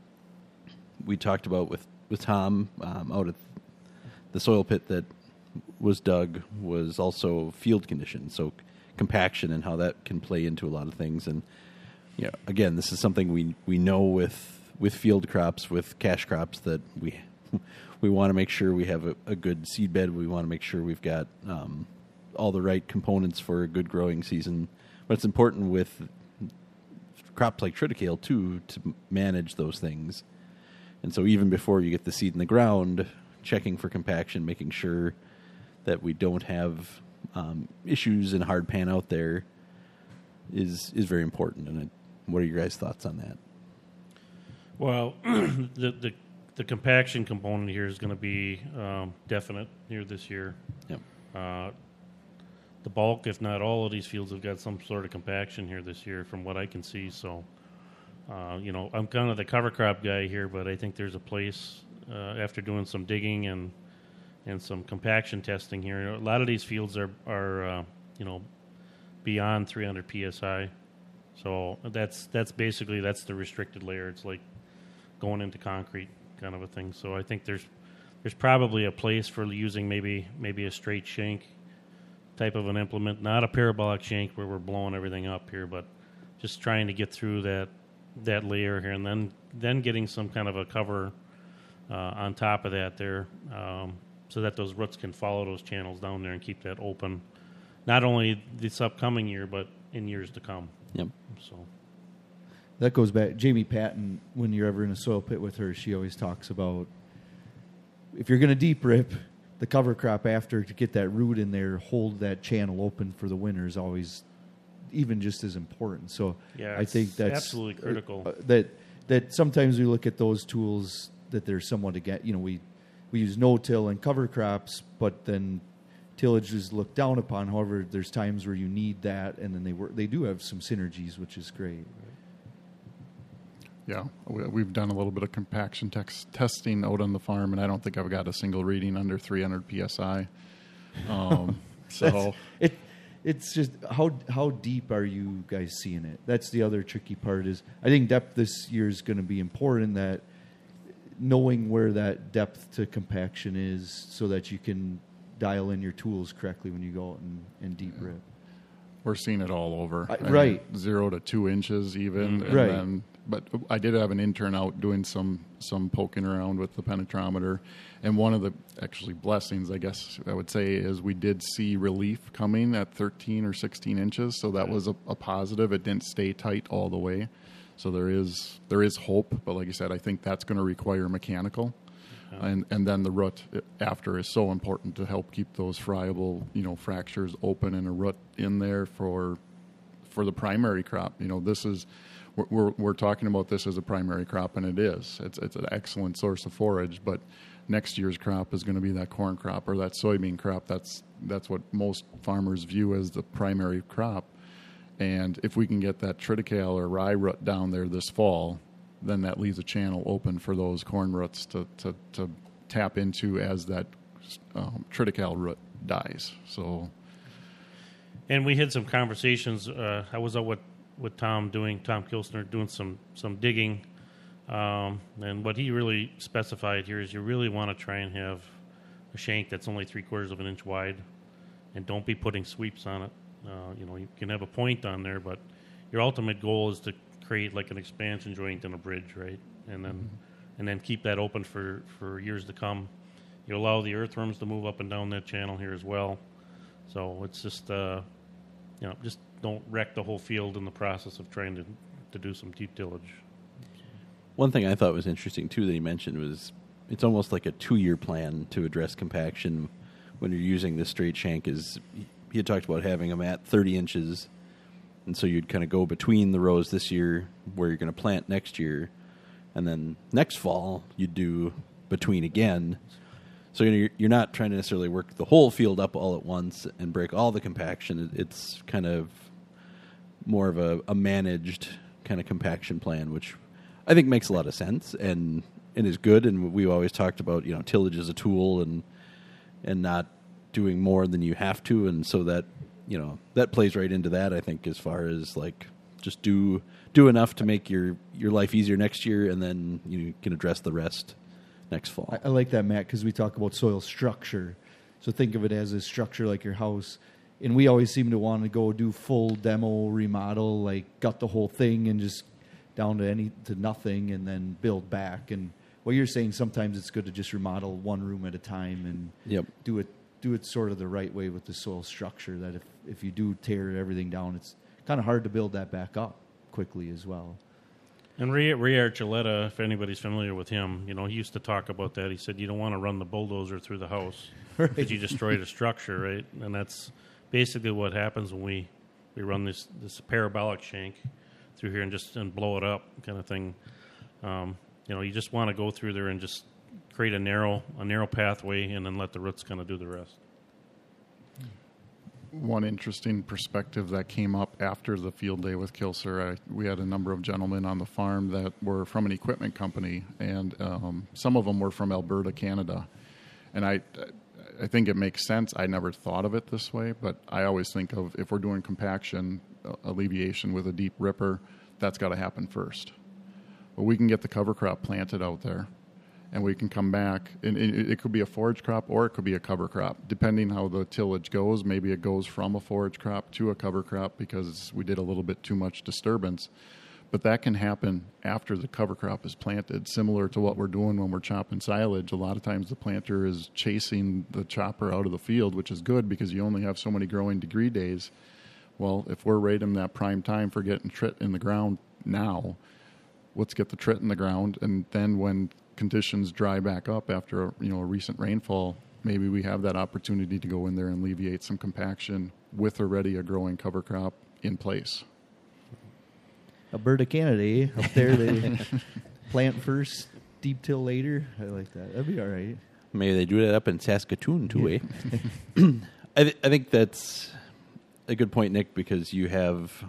[SPEAKER 1] we talked about with, with Tom um, out at the soil pit that was dug was also field conditions, so compaction and how that can play into a lot of things. And, you know, again, this is something we, we know with with field crops, with cash crops, that we we want to make sure we have a, a good seed bed. We want to make sure we've got um, all the right components for a good growing season. But it's important with crops like triticale, too, to manage those things. And so even before you get the seed in the ground, checking for compaction, making sure that we don't have um, issues in hard pan out there is is very important. And it, what are your guys' thoughts on that?
[SPEAKER 4] Well, the, the the compaction component here is going to be um, definite here this year.
[SPEAKER 1] Yep.
[SPEAKER 4] Uh, the bulk, if not all, of these fields have got some sort of compaction here this year, from what I can see. So, uh, you know, I'm kind of the cover crop guy here, but I think there's a place uh, after doing some digging and and some compaction testing here. A lot of these fields are are uh, you know, beyond three hundred P S I. So that's that's basically that's the restricted layer. It's like going into concrete kind of a thing. So I think there's there's probably a place for using maybe maybe a straight shank type of an implement, not a parabolic shank where we're blowing everything up here, but just trying to get through that that layer here, and then then getting some kind of a cover uh, on top of that there, um, so that those roots can follow those channels down there and keep that open, not only this upcoming year but in years to come.
[SPEAKER 1] Yep.
[SPEAKER 4] So.
[SPEAKER 2] That goes back, Jamie Patton, when you're ever in a soil pit with her, she always talks about if you're going to deep rip, the cover crop after to get that root in there, hold that channel open for the winter is always even just as important. So
[SPEAKER 4] Yeah,
[SPEAKER 2] I think
[SPEAKER 4] it's
[SPEAKER 2] that's
[SPEAKER 4] absolutely critical.
[SPEAKER 2] Uh, that that sometimes we look at those tools that they're somewhat again. You know, we we use no-till and cover crops, but then tillage is looked down upon. However, there's times where you need that, and then they work. They do have some synergies, which is great.
[SPEAKER 3] Yeah, we, we've done a little bit of compaction tex- testing out on the farm, and I don't think I've got a single reading under three hundred P S I. Um, so
[SPEAKER 2] it it's just how how deep are you guys seeing it? That's the other tricky part. Is I think depth this year is going to be important. That knowing where that depth to compaction is, so that you can dial in your tools correctly when you go out and, and deep rip.
[SPEAKER 3] we're seeing it all over.
[SPEAKER 2] I,
[SPEAKER 3] I mean,
[SPEAKER 2] right.
[SPEAKER 3] zero to two inches even. And
[SPEAKER 2] Right.
[SPEAKER 3] Then, but I did have an intern out doing some, some poking around with the penetrometer. And one of the actually blessings, I guess I would say, is we did see relief coming at thirteen or sixteen inches. So that was a, a positive. It didn't stay tight all the way. So there is there is hope. But like I said, I think that's going to require mechanical. And and then the root after is so important to help keep those friable, you know, fractures open and a root in there for for the primary crop. You know, this is we're, we're we're talking about this as a primary crop, and it is. It's it's an excellent source of forage, but next year's crop is going to be that corn crop or that soybean crop. That's that's what most farmers view as the primary crop. And if we can get that triticale or rye root down there this fall, then that leaves a channel open for those corn roots to, to, to tap into as that um, triticale root dies. So,
[SPEAKER 4] and we had some conversations. Uh, I was out with, with Tom doing Tom Kilsner doing some some digging, um, and what he really specified here is you really want to try and have a shank that's only three quarters of an inch wide, and don't be putting sweeps on it. Uh, you know, you can have a point on there, but your ultimate goal is to create like an expansion joint and a bridge, right? And then, mm-hmm. and then keep that open for, for years to come. You allow the earthworms to move up and down that channel here as well. So it's just, uh, you know, just don't wreck the whole field in the process of trying to to do some deep tillage.
[SPEAKER 1] One thing I thought was interesting too that he mentioned was it's almost like a two-year plan to address compaction when you're using this straight shank. Is he had talked about having them at thirty inches, and so you'd kind of go between the rows this year where you're going to plant next year, and then next fall you'd do between again. So you're you're not trying to necessarily work the whole field up all at once and break all the compaction. It's kind of more of a, a managed kind of compaction plan, which I think makes a lot of sense and, and is good. And we've always talked about, you know, tillage as a tool and and not doing more than you have to, and so that, you know, that plays right into that, I think, as far as like just do do enough to make your, your life easier next year, and then you can address the rest next fall.
[SPEAKER 2] I, I like that, Matt, because we talk about soil structure. So think of it as a structure like your house, and we always seem to want to go do full demo remodel, like gut the whole thing and just down to any to nothing, and then build back. And what you're saying, sometimes it's good to just remodel one room at a time and
[SPEAKER 1] yep.
[SPEAKER 2] do it do it sort of the right way with the soil structure, that if, if you do tear everything down, it's kind of hard to build that back up quickly as well.
[SPEAKER 4] And Ray, Ray Archuleta, if anybody's familiar with him, you know, he used to talk about that. He said, you don't want to run the bulldozer through the house because right. you destroy the structure, right? And that's basically what happens when we, we run this, this parabolic shank through here and just and blow it up kind of thing. Um, you know, you just want to go through there and just create a narrow a narrow pathway and then let the roots kind of do the rest.
[SPEAKER 3] One interesting perspective that came up after the field day with Kilser, I, we had a number of gentlemen on the farm that were from an equipment company, and um, some of them were from Alberta, Canada. And I, I think it makes sense. I never thought of it this way, but I always think of if we're doing compaction, uh, alleviation with a deep ripper, that's got to happen first. But we can get the cover crop planted out there, and we can come back, and it could be a forage crop or it could be a cover crop, depending how the tillage goes. Maybe it goes from a forage crop to a cover crop because we did a little bit too much disturbance. But that can happen after the cover crop is planted, similar to what we're doing when we're chopping silage. A lot of times the planter is chasing the chopper out of the field, which is good because you only have so many growing degree days. Well, if we're right in that prime time for getting trit in the ground now, let's get the trit in the ground, and then when conditions dry back up after a, you know a recent rainfall, maybe we have that opportunity to go in there and alleviate some compaction with already a growing cover crop in place.
[SPEAKER 2] Alberta, Canada, eh? Up there they plant first, deep till later. I like that. That'd be all right.
[SPEAKER 1] Maybe they do that up in Saskatoon too, yeah. eh? I, th- I think that's a good point, Nick, because you have,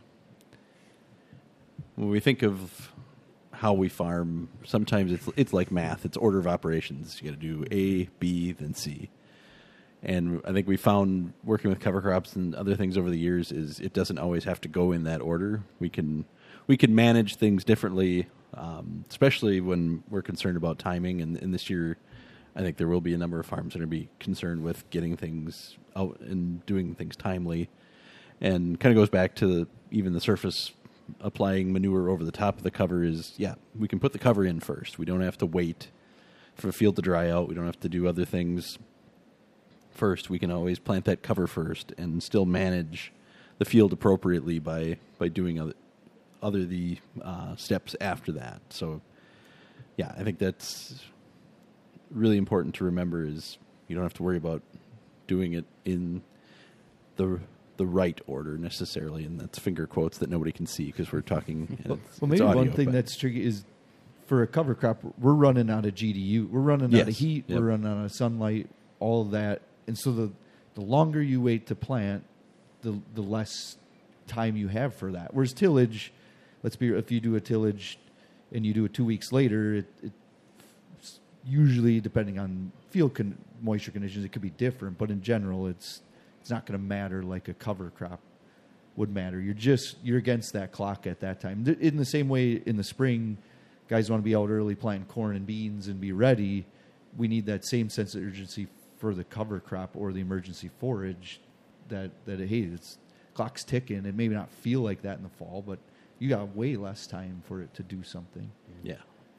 [SPEAKER 1] when we think of how we farm, sometimes it's it's like math. It's order of operations. You got to do A, B, then C. And I think we found working with cover crops and other things over the years is it doesn't always have to go in that order. We can we can manage things differently, um, especially when we're concerned about timing. And, and this year, I think there will be a number of farms that are going to be concerned with getting things out and doing things timely. And kind of goes back to the, even the surface applying manure over the top of the cover is, yeah, we can put the cover in first. We don't have to wait for the field to dry out. We don't have to do other things first. We can always plant that cover first and still manage the field appropriately by, by doing other, other the uh, steps after that. So, yeah, I think that's really important to remember is you don't have to worry about doing it in the the right order necessarily, and that's finger quotes that nobody can see because we're talking. And
[SPEAKER 2] Well,
[SPEAKER 1] it's,
[SPEAKER 2] well,
[SPEAKER 1] it's
[SPEAKER 2] maybe
[SPEAKER 1] audio,
[SPEAKER 2] one thing
[SPEAKER 1] but-
[SPEAKER 2] that's tricky is for a cover crop, we're running out of G D U. We're running out of
[SPEAKER 1] Yes.
[SPEAKER 2] heat.
[SPEAKER 1] Yep.
[SPEAKER 2] We're running out of sunlight, all of that. And so the, the longer you wait to plant, the the less time you have for that. Whereas tillage, let's be if you do a tillage and you do it two weeks later, it, it usually, depending on field con- moisture conditions, it could be different. But in general, it's it's not going to matter like a cover crop would matter. You're just you're against that clock at that time. Th- In the same way, in the spring, guys want to be out early planting corn and beans and be ready. We need that same sense of urgency for the cover crop or the emergency forage. That that hey, it's clock's ticking. It may not feel like that in the fall, but you got way less time for it to do something.
[SPEAKER 1] Yeah.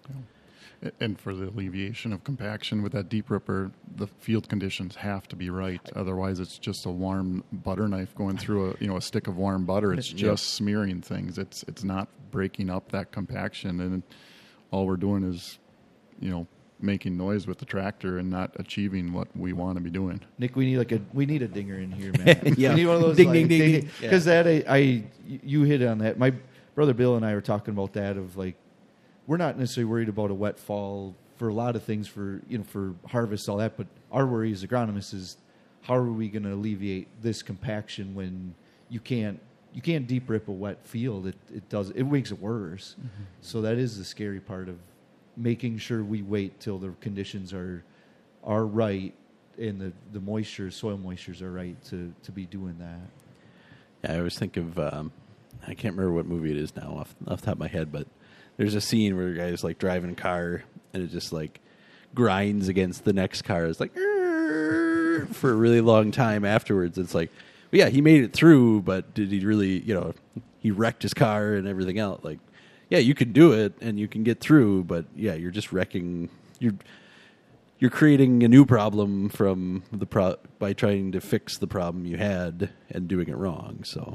[SPEAKER 3] And for the alleviation of compaction with that deep ripper, the field conditions have to be right. Otherwise, it's just a warm butter knife going through a you know a stick of warm butter. It's just smearing things. It's it's not breaking up that compaction, and all we're doing is, you know, making noise with the tractor and not achieving what we want to be doing.
[SPEAKER 2] Nick, we need like a we need a dinger in here, man.
[SPEAKER 1] Yeah.
[SPEAKER 2] We need one of those
[SPEAKER 1] Ding,
[SPEAKER 2] like,
[SPEAKER 1] ding, ding, ding.
[SPEAKER 2] because that I, I you hit on that. My brother Bill and I were talking about that of like we're not necessarily worried about a wet fall for a lot of things for you know for harvest all that, but our worry as agronomists is how are we going to alleviate this compaction when you can't you can't deep rip a wet field. It it does it makes it worse. Mm-hmm. So that is the scary part of making sure we wait till the conditions are are right and the, the moisture, soil moistures are right to, to be doing that.
[SPEAKER 1] Yeah, I always think of um, I can't remember what movie it is now off off the top of my head, but there's a scene where a guy's like driving a car and it just like grinds against the next car. It's like "Arr!" for a really long time afterwards. It's like, well, yeah, he made it through, but did he really? You know, he wrecked his car and everything else. Like, yeah, you can do it and you can get through, but yeah, you're just wrecking. You're you're creating a new problem from the pro- by trying to fix the problem you had and doing it wrong. So.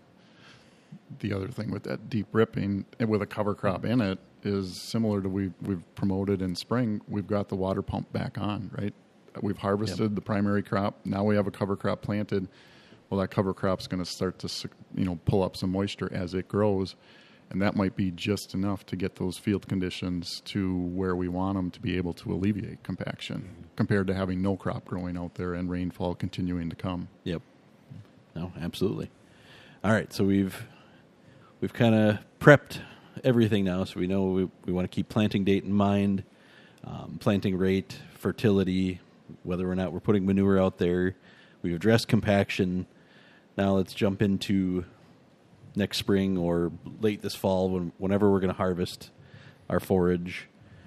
[SPEAKER 3] The other thing with that deep ripping and with a cover crop in it is similar to we we've promoted in spring. We've got the water pump back on, right? We've harvested
[SPEAKER 1] Yep.
[SPEAKER 3] the primary crop. Now we have a cover crop planted. Well, that cover crop's going to start to you know pull up some moisture as it grows, and that might be just enough to get those field conditions to where we want them to be able to alleviate compaction, compared to having no crop growing out there and rainfall continuing to come.
[SPEAKER 1] Yep. No, absolutely. All right, so we've we've kind of prepped everything now, so we know we, we want to keep planting date in mind, um, planting rate, fertility, whether or not we're putting manure out there. We've addressed compaction. Now let's jump into next spring or late this fall, when, whenever we're going to harvest our forage,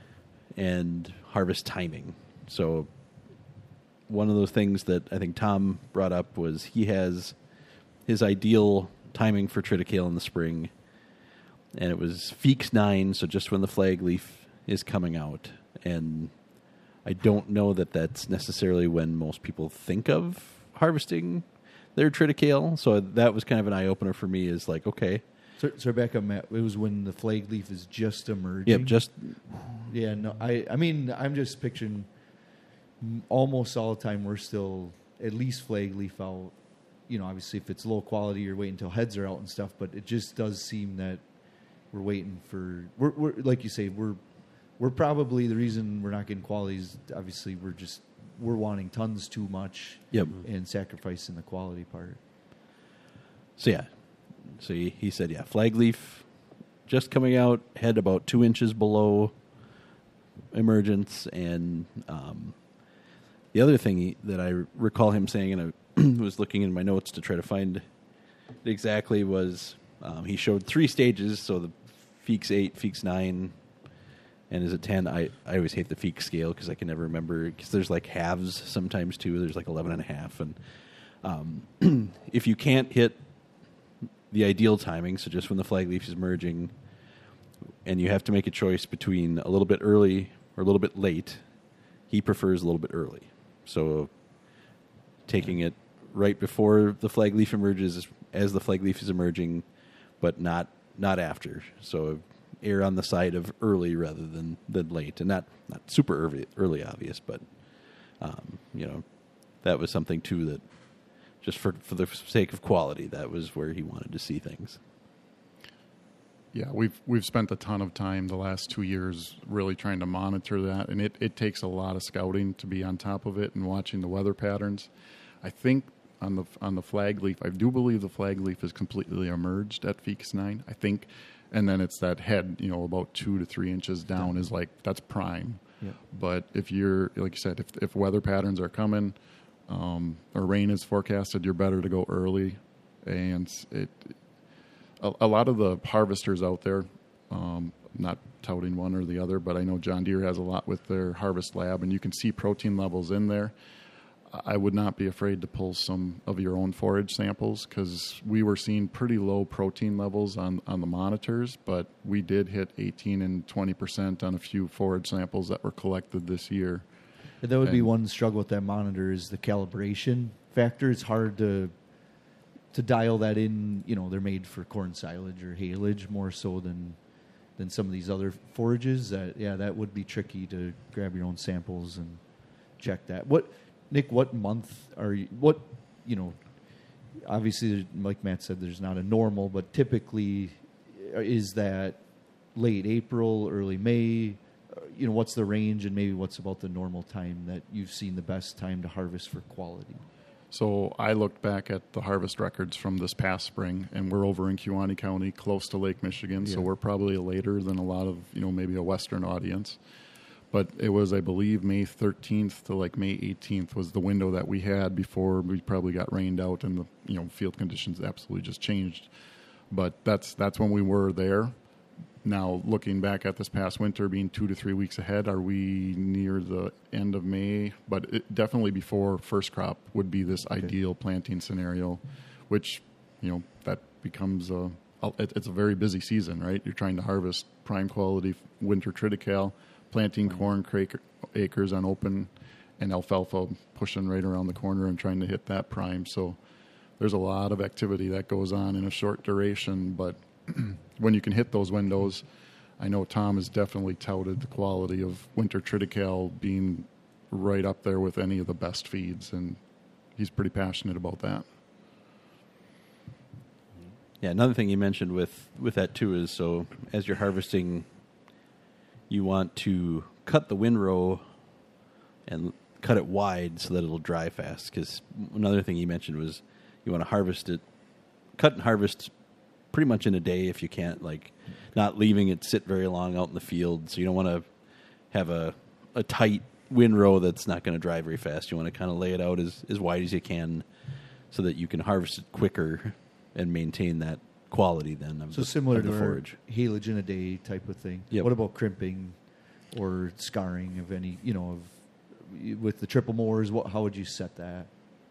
[SPEAKER 1] and harvest timing. So one of those things that I think Tom brought up was he has his ideal timing for triticale in the spring, and it was Feeks nine, so just when the flag leaf is coming out. And I don't know that that's necessarily when most people think of harvesting their triticale, so that was kind of an eye-opener for me, is like, okay.
[SPEAKER 2] So, so back up, Matt, it was when the flag leaf is just emerging?
[SPEAKER 1] Yep, just...
[SPEAKER 2] Yeah, no, I, I mean, I'm just picturing almost all the time we're still at least flag leaf out. You know, obviously if it's low quality, you're waiting until heads are out and stuff, but it just does seem that we're waiting for, we're, we're like you say, we're we're probably, the reason we're not getting quality is obviously we're just, we're wanting tons too much.
[SPEAKER 1] Yep.
[SPEAKER 2] And sacrificing the quality part.
[SPEAKER 1] So yeah, so he, he said, yeah, flag leaf just coming out, head about two inches below emergence, and um, the other thing he, that I recall him saying, and I was looking in my notes to try to find it exactly, was um, he showed three stages, so the Feeks eight, Feeks nine, and is it ten? I, I always hate the Feeks scale because I can never remember, because there's like halves sometimes too. There's like eleven and a half, and um, if you can't hit the ideal timing, so just when the flag leaf is merging, and you have to make a choice between a little bit early or a little bit late, he prefers a little bit early. So taking it right before the flag leaf emerges, as the flag leaf is emerging, but not not after. So err on the side of early rather than, than late, and not, not super early, early obvious, but um, you know, that was something too that just for for the sake of quality. That was where he wanted to see things.
[SPEAKER 3] Yeah, we've we've spent a ton of time the last two years really trying to monitor that, and it, it takes a lot of scouting to be on top of it and watching the weather patterns. I think on the on the flag leaf, I do believe the flag leaf is completely emerged at Feekes nine, I think, and then it's that head, you know, about two to three inches down is like that's prime.
[SPEAKER 2] Yeah.
[SPEAKER 3] But if you're like you said, if if weather patterns are coming, um, or rain is forecasted, you're better to go early, and it. A, a lot of the harvesters out there, um, not touting one or the other, but I know John Deere has a lot with their harvest lab, and you can see protein levels in there. I would not be afraid to pull some of your own forage samples because we were seeing pretty low protein levels on, on the monitors, but we did hit eighteen and twenty percent on a few forage samples that were collected this year.
[SPEAKER 2] And that would
[SPEAKER 3] and,
[SPEAKER 2] be one struggle with that monitor is the calibration factor. It's hard to to dial that in. You know, they're made for corn silage or haylage more so than than some of these other forages. That yeah, that would be tricky to grab your own samples and check that. What Nick, what month are you, what, you know, obviously, like Matt said, there's not a normal, but typically is that late April, early May? You know, what's the range and maybe what's about the normal time that you've seen the best time to harvest for quality?
[SPEAKER 3] So I looked back at the harvest records from this past spring, and we're over in Kewaunee County, close to Lake Michigan,
[SPEAKER 2] Yeah.
[SPEAKER 3] so we're probably later than a lot of, you know, maybe a Western audience. But it was, I believe, May thirteenth to like May eighteenth was the window that we had before we probably got rained out and the, you know, field conditions absolutely just changed. But that's that's when we were there. Now, looking back at this past winter, being two to three weeks ahead, are we near the end of May? But it, definitely before first crop would be this
[SPEAKER 2] Okay.
[SPEAKER 3] ideal planting scenario, which, you know, that becomes a, it, it's a very busy season, right? You're trying to harvest prime quality winter triticale, planting corn craker, acres on open, and alfalfa pushing right around the corner and trying to hit that prime. So there's a lot of activity that goes on in a short duration, but when you can hit those windows, I know Tom has definitely touted the quality of winter triticale being right up there with any of the best feeds, and he's pretty passionate about that.
[SPEAKER 1] Yeah, another thing you mentioned with, with that too is so as you're harvesting, you want to cut the windrow and cut it wide so that it'll dry fast. Because another thing you mentioned was you want to harvest it, cut and harvest pretty much in a day if you can't, like not leaving it sit very long out in the field. So you don't want to have a, a tight windrow that's not going to dry very fast. You want to kind of lay it out as, as wide as you can so that you can harvest it quicker and maintain that quality then of
[SPEAKER 2] So
[SPEAKER 1] the,
[SPEAKER 2] similar
[SPEAKER 1] of the
[SPEAKER 2] to
[SPEAKER 1] forage.
[SPEAKER 2] our haylage in a day type of thing.
[SPEAKER 1] Yep.
[SPEAKER 2] What about crimping or scarring of any, you know, of with the triple mowers? What, how would you set that?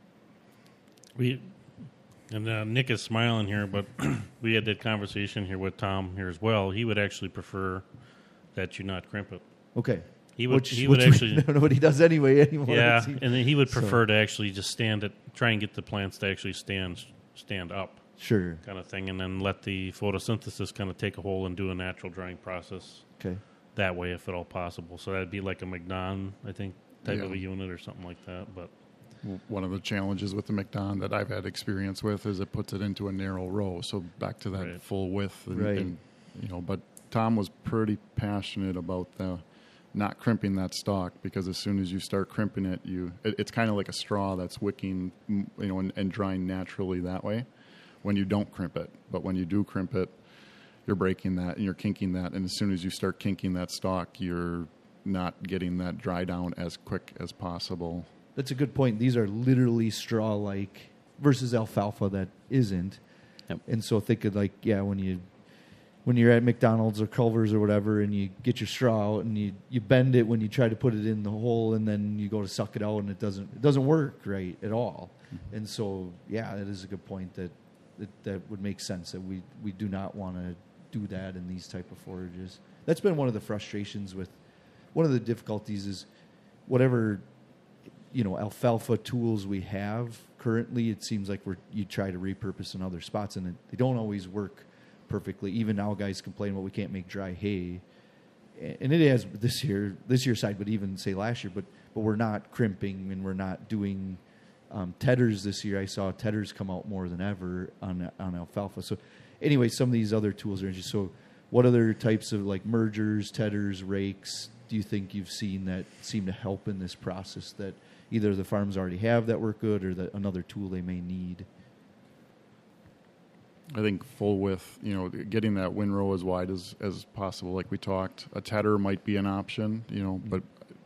[SPEAKER 4] We and uh, Nick is smiling here, but we had that conversation here with Tom here as well. He would actually prefer that you not crimp it.
[SPEAKER 2] Okay.
[SPEAKER 4] He would.
[SPEAKER 2] Which,
[SPEAKER 4] he would
[SPEAKER 2] which
[SPEAKER 4] actually.
[SPEAKER 2] we, nobody does anyway anymore.
[SPEAKER 4] Yeah,
[SPEAKER 2] it seems.
[SPEAKER 4] and then he would
[SPEAKER 2] So-
[SPEAKER 4] prefer to actually just stand it, try and get the plants to actually stand stand up,
[SPEAKER 2] Sure.
[SPEAKER 4] kind of thing, and then let the photosynthesis kind of take a hold and do a natural drying process
[SPEAKER 2] Okay.
[SPEAKER 4] that way, if at all possible. So that'd be like a McDon, I think, type
[SPEAKER 3] Yeah.
[SPEAKER 4] of a unit or something like that. But
[SPEAKER 3] One of the challenges with the McDon that I've had experience with is it puts it into a narrow row. So back to that
[SPEAKER 4] Right.
[SPEAKER 3] full width, and,
[SPEAKER 2] Right.
[SPEAKER 3] and you know. But Tom was pretty passionate about the not crimping that stalk, because as soon as you start crimping it, you it, it's kind of like a straw that's wicking, mm, you know, and, and drying naturally that way. When you don't crimp it, but when you do crimp it, you're breaking that and you're kinking that, and as soon as you start kinking that stalk, you're not getting that dry down as quick as possible.
[SPEAKER 2] That's a good point. These are literally straw-like versus alfalfa that isn't.
[SPEAKER 1] Yep.
[SPEAKER 2] And so think of like, yeah, when you when you're at McDonald's or Culver's or whatever, and you get your straw out and you, you bend it when you try to put it in the hole, and then you go to suck it out, and it doesn't it doesn't work right at all. Mm-hmm. And so, yeah, that is a good point. That that, that would make sense. That we we do not want to do that in these type of forages. That's been one of the frustrations with one of the difficulties is whatever, you know, alfalfa tools we have currently, it seems like we're you try to repurpose in other spots, and it, they don't always work perfectly. Even now, guys complain, well, we can't make dry hay, and it has this year, this year's side, but even say last year. But but we're not crimping, and we're not doing Um, Tedders this year, I saw Tedders come out more than ever on on alfalfa. So anyway, some of these other tools are interesting. So what other types of like mergers, Tedders, rakes do you think you've seen that seem to help in this process that either the farms already have that work good or that another tool they may need?
[SPEAKER 3] I think full width, you know, getting that windrow as wide as, as possible, like we talked. A tedder might be an option, you know, but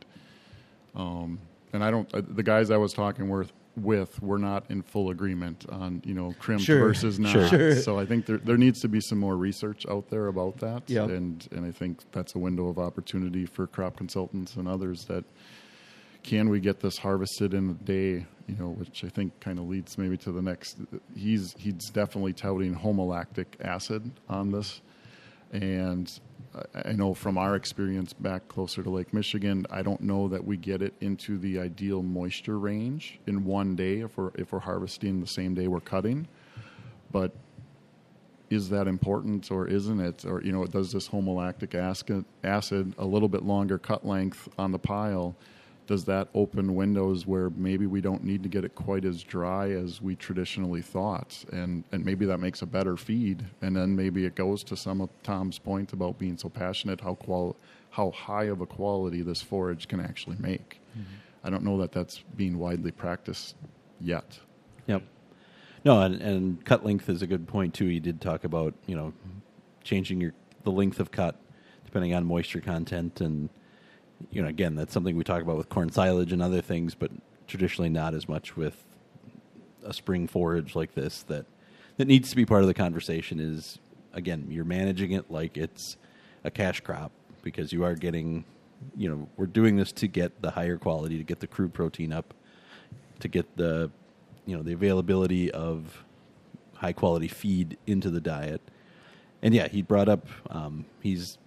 [SPEAKER 3] um, and I don't. Uh, the guys I was talking with with were not in full agreement on, you know, crimped
[SPEAKER 2] Sure.
[SPEAKER 3] versus not.
[SPEAKER 2] Sure. Sure.
[SPEAKER 3] So I think there there needs to be some more research out there about that.
[SPEAKER 2] Yep.
[SPEAKER 3] And and I think that's a window of opportunity for crop consultants and others that can we get this harvested in a day, you know, which I think kind of leads maybe to the next. He's he's definitely touting homolactic acid on this. And I know from our experience back closer to Lake Michigan, I don't know that we get it into the ideal moisture range in one day if we're if we're harvesting the same day we're cutting. But is that important or isn't it? Or, you know, does this homolactic acid, a little bit longer cut length on the pile, does that open windows where maybe we don't need to get it quite as dry as we traditionally thought? And and maybe that makes a better feed. And then maybe it goes to some of Tom's point about being so passionate, how qual- how high of a quality this forage can actually make. Mm-hmm. I don't know that that's being widely practiced yet.
[SPEAKER 1] Yep. No, and, and cut length is a good point, too. You did talk about, you know, changing your the length of cut depending on moisture content. And you know, again, that's something we talk about with corn silage and other things, but traditionally not as much with a spring forage like this. That that needs to be part of the conversation is, again, you're managing it like it's a cash crop because you are getting, you know, we're doing this to get the higher quality, to get the crude protein up, to get the, you know, the availability of high quality feed into the diet. And yeah, he brought up, um, he's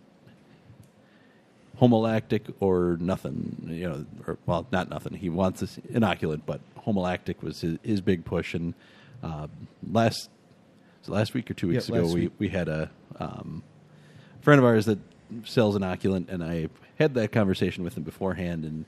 [SPEAKER 1] homolactic or nothing, you know, or, well, not nothing. He wants this inoculant, but homolactic was his, his big push. And uh, last so last week or two weeks
[SPEAKER 2] yeah,
[SPEAKER 1] ago, we,
[SPEAKER 2] week.
[SPEAKER 1] we had a um, friend of ours that sells inoculant, and I had that conversation with him beforehand, and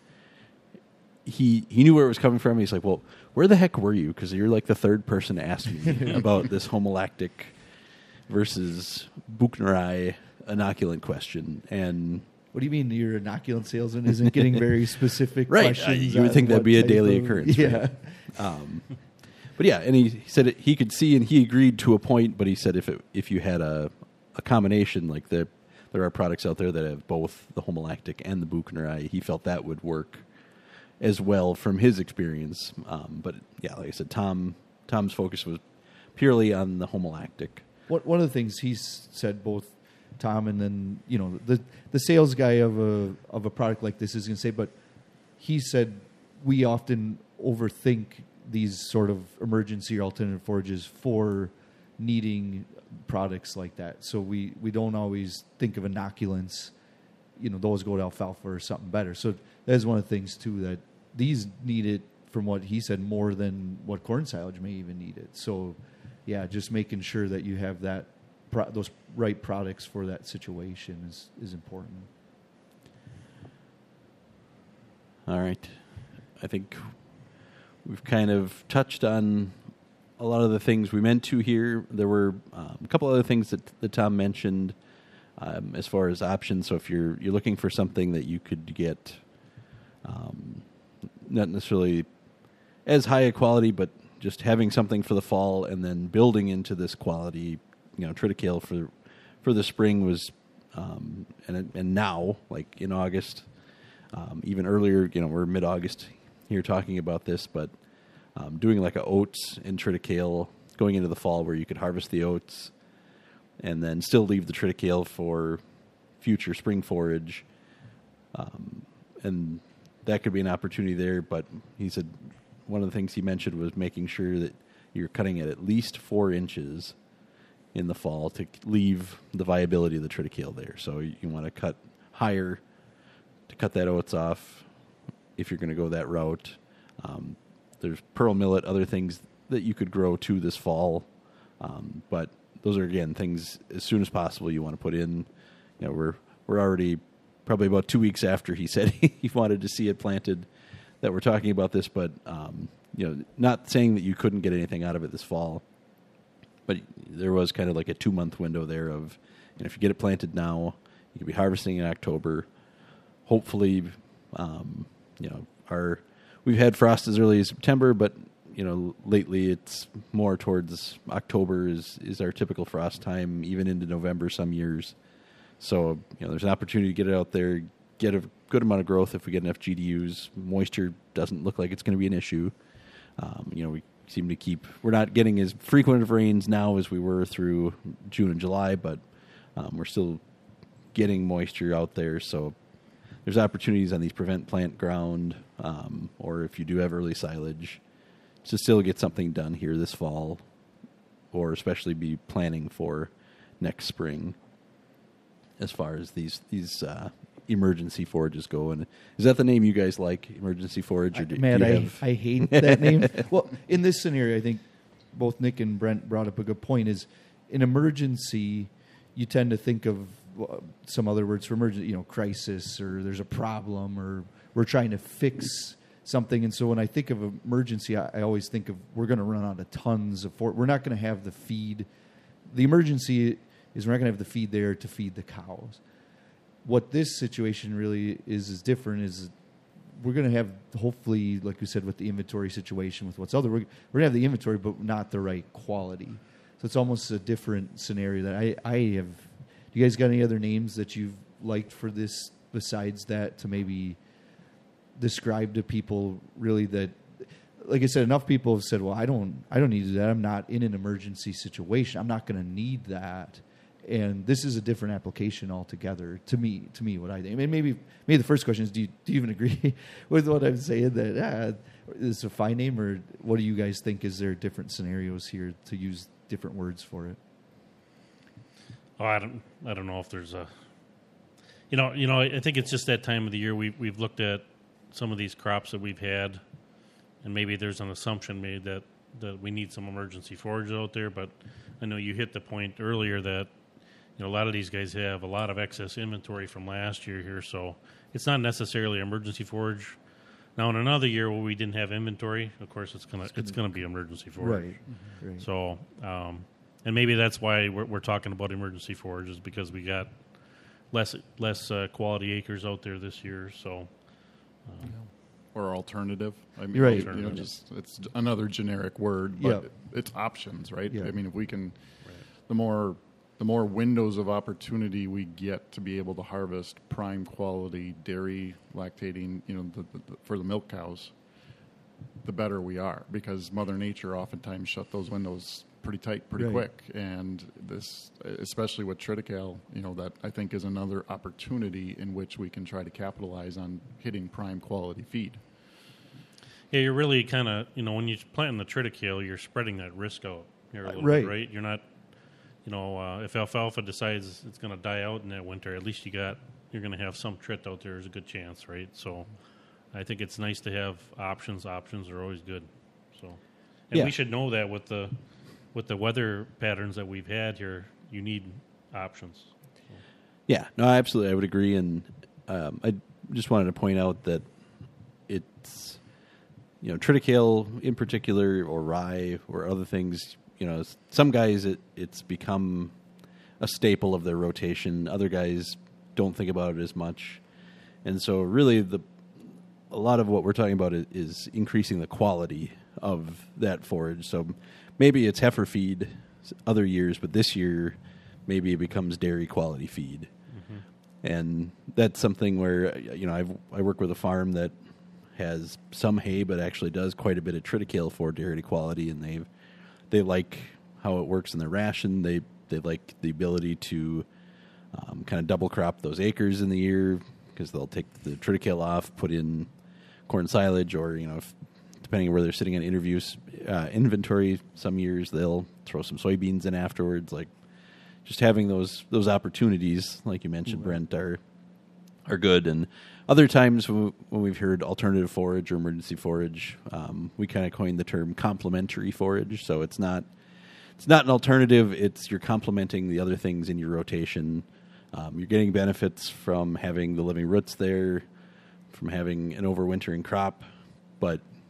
[SPEAKER 1] he he knew where it was coming from. He's like, well, where the heck were you? Because you're like the third person to ask me about this homolactic versus Buchnerai inoculant question. And
[SPEAKER 2] what do you mean your inoculant salesman isn't getting very specific
[SPEAKER 1] right.
[SPEAKER 2] questions?
[SPEAKER 1] Uh, you would
[SPEAKER 2] on
[SPEAKER 1] think that'd
[SPEAKER 2] what
[SPEAKER 1] be a
[SPEAKER 2] type
[SPEAKER 1] daily
[SPEAKER 2] of-
[SPEAKER 1] occurrence.
[SPEAKER 2] Yeah.
[SPEAKER 1] Right? Um, but yeah, and he, he said it, he could see and he agreed to a point, but he said if it, if you had a, a combination, like the, there are products out there that have both the homolactic and the Buchnerai, he felt that would work as well from his experience. Um, but yeah, like I said, Tom Tom's focus was purely on the homolactic.
[SPEAKER 2] What, one of the things he's said, both Tom and then, you know, the the sales guy of a of a product like this is going to say, but he said we often overthink these sort of emergency or alternative forages for needing products like that. So we, we don't always think of inoculants, you know, those go to alfalfa or something better. So that's one of the things, too, that these need it, from what he said, more than what corn silage may even need it. So, yeah, just making sure that you have that pro- those right products for that situation is, is important.
[SPEAKER 1] All right. I think we've kind of touched on a lot of the things we meant to here. There were um, a couple other things that, that Tom mentioned um, as far as options. So if you're you're looking for something that you could get um, not necessarily as high a quality, but just having something for the fall and then building into this quality, you know, triticale for for the spring was, um, and and now, like in August, um, even earlier, you know, we're mid-August here talking about this, but um, doing like a oats and triticale going into the fall where you could harvest the oats and then still leave the triticale for future spring forage, um, and that could be an opportunity there. But he said one of the things he mentioned was making sure that you're cutting it at least four inches in the fall to leave the viability of the triticale there. So you, you want to cut higher to cut that oats off if you're going to go that route. Um, there's pearl millet, other things that you could grow too this fall, um, but those are, again, things as soon as possible you want to put in. You know, we're we're already probably about two weeks after he said he wanted to see it planted that we're talking about this, but um, you know, not saying that you couldn't get anything out of it this fall, but there was kind of like a two month window there of, you know, if you get it planted now, you could be harvesting in October. Hopefully, um, you know, our we've had frost as early as September, but you know, lately it's more towards October is is our typical frost time, even into November some years. So, you know, there's an opportunity to get it out there, get a good amount of growth if we get enough G D Us. Moisture doesn't look like it's going to be an issue. Um, you know, we seem to keep, we're not getting as frequent of rains now as we were through June and July, but um, we're still getting moisture out there. So there's opportunities on these prevent plant ground, um, or if you do have early silage, to still get something done here this fall, or especially be planning for next spring as far as these these uh, emergency forages go. And is that the name you guys like, emergency forage? Or do,
[SPEAKER 2] Man,
[SPEAKER 1] do you
[SPEAKER 2] I,
[SPEAKER 1] have...
[SPEAKER 2] I hate that name. Well, in this scenario, I think both Nick and Brent brought up a good point. Is in emergency, you tend to think of uh, some other words for emergency, you know, crisis, or there's a problem, or we're trying to fix something. And so when I think of emergency, I, I always think of we're going to run out of tons of for- we're not going to have the feed. The emergency is we're not going to have the feed there to feed the cows. What this situation really is is different. Is we're going to have, hopefully, like we said, with the inventory situation, with what's other, we're, we're going to have the inventory, but not the right quality. So it's almost a different scenario that I, I have. Do you guys got any other names that you've liked for this besides that to maybe describe to people really that, like I said, enough people have said, well, I don't I don't need that. I'm not in an emergency situation. I'm not going to need that. And this is a different application altogether to me, to me, what I think. I mean, maybe maybe the first question is, do you, do you even agree with what I'm saying, that ah, is it a fine name, or what do you guys think? Is there different scenarios here to use different words for it?
[SPEAKER 4] Oh, I don't I don't know if there's a, you know, you know, I think it's just that time of the year. We we've looked at some of these crops that we've had, and maybe there's an assumption made that, that we need some emergency forage out there. But I know you hit the point earlier that, you know, a lot of these guys have a lot of excess inventory from last year here, so it's not necessarily emergency forage. Now, in another year where we didn't have inventory, of course, it's gonna it's gonna be emergency forage.
[SPEAKER 2] Right. Mm-hmm. Right.
[SPEAKER 4] So, um, and maybe that's why we're, we're talking about emergency forage, is because we got less less uh, quality acres out there this year. So. Um,
[SPEAKER 3] Or alternative. I mean,
[SPEAKER 2] You're right.
[SPEAKER 3] You know, just it's another generic word, but
[SPEAKER 2] Yeah.
[SPEAKER 3] it, it's options, right?
[SPEAKER 2] Yeah.
[SPEAKER 3] I mean, if we can,
[SPEAKER 4] Right.
[SPEAKER 3] the more the more windows of opportunity we get to be able to harvest prime quality dairy lactating, you know, the, the, the, for the milk cows, the better we are, because Mother Nature oftentimes shut those windows pretty tight, pretty
[SPEAKER 2] Right.
[SPEAKER 3] quick. And this, especially with triticale, you know, that I think is another opportunity in which we can try to capitalize on hitting prime quality feed.
[SPEAKER 4] Yeah, you're really kind of, you know, when you're planting the triticale, you're spreading that risk out here a little
[SPEAKER 2] Right.
[SPEAKER 4] bit, right? You're not, you know, uh, if alfalfa decides it's going to die out in that winter, at least you got, you're going to have some trit out there. There's a good chance, right? So I think it's nice to have options. Options are always good. So, and
[SPEAKER 1] Yeah.
[SPEAKER 4] we should know that with the with the weather patterns that we've had here, you need options.
[SPEAKER 1] Yeah, no, absolutely, I would agree, and um, I just wanted to point out that it's, you know, triticale in particular, or rye, or other things. You know, some guys it it's become a staple of their rotation. Other guys don't think about it as much, and so really the a lot of what we're talking about is, is increasing the quality of that forage. So maybe it's heifer feed other years, but this year maybe it becomes dairy quality feed. And that's something where, you know, I've, I work with a farm that has some hay, but actually does quite a bit of triticale for dairy quality, and they they like how it works in their ration. They they like the ability to um, kind of double crop those acres in the year, because they'll take the triticale off, put in corn silage, or, you know, if, depending on where they're sitting on interviews uh, inventory, some years they'll throw some soybeans in afterwards. Like, just having those those opportunities, like you mentioned, right. Brent, are are good. And other times when we've heard alternative forage or emergency forage, um, we kind of coined the term complementary forage. So it's not it's not an alternative; it's you're complementing the other things in your rotation. Um, you're getting benefits from having the living roots there, from having an overwintering crop, but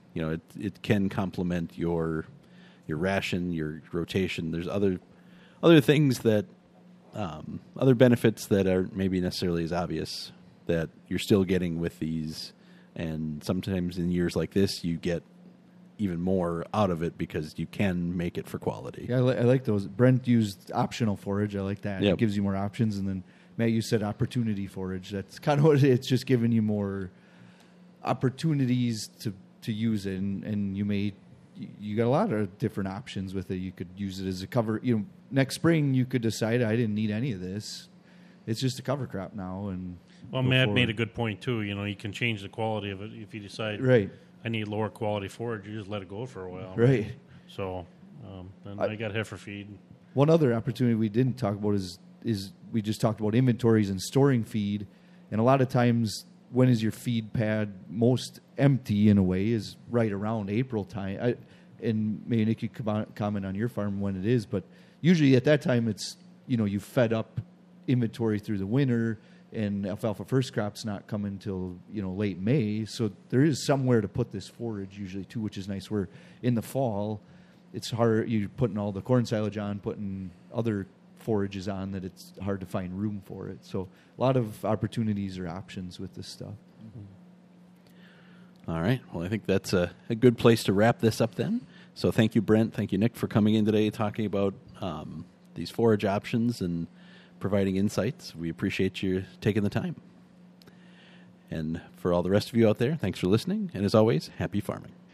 [SPEAKER 1] You know, it it can complement your your ration, your rotation. There's other other things that um, other benefits that aren't maybe necessarily as obvious that you're still getting with these. And sometimes in years like this, you get even more out of it because you can make it for quality.
[SPEAKER 2] Yeah, I, li- I like those. Brent used optional forage. I like that.
[SPEAKER 1] Yep.
[SPEAKER 2] It gives you more options. And then, Matt, you said opportunity forage. That's kind of what it is. It's just giving you more opportunities to, to use it. And, and you may, you got a lot of different options with it. You could use it as a cover. You know, next spring, you could decide, I didn't need any of this. It's just a cover crop now. And
[SPEAKER 4] Well,
[SPEAKER 2] go
[SPEAKER 4] Matt
[SPEAKER 2] forward.
[SPEAKER 4] made a good point, too. You know, you can change the quality of it if you decide,
[SPEAKER 2] Right.
[SPEAKER 4] I need lower quality forage, you just let it go for a while.
[SPEAKER 2] Right.
[SPEAKER 4] So, um, then
[SPEAKER 2] I-
[SPEAKER 4] I, got heifer feed.
[SPEAKER 2] One other opportunity we didn't talk about is is we just talked about inventories and storing feed, and a lot of times when is your feed pad most empty in a way is right around April time. I, and maybe Nick, you could comment on your farm when it is, but usually at that time it's, you know, you fed up inventory through the winter, and alfalfa first crop's not coming until, you know, late May. So there is somewhere to put this forage usually too, which is nice. Where in the fall, it's hard. You're putting all the corn silage on, putting other forages on that it's hard to find room for it. So a lot of opportunities or options with this stuff.
[SPEAKER 1] All right. Well, I think that's a, a good place to wrap this up then. So thank you, Brent. Thank you, Nick, for coming in today talking about um, these forage options and providing insights. We appreciate you taking the time. And for all the rest of you out there, thanks for listening. And as always, happy farming.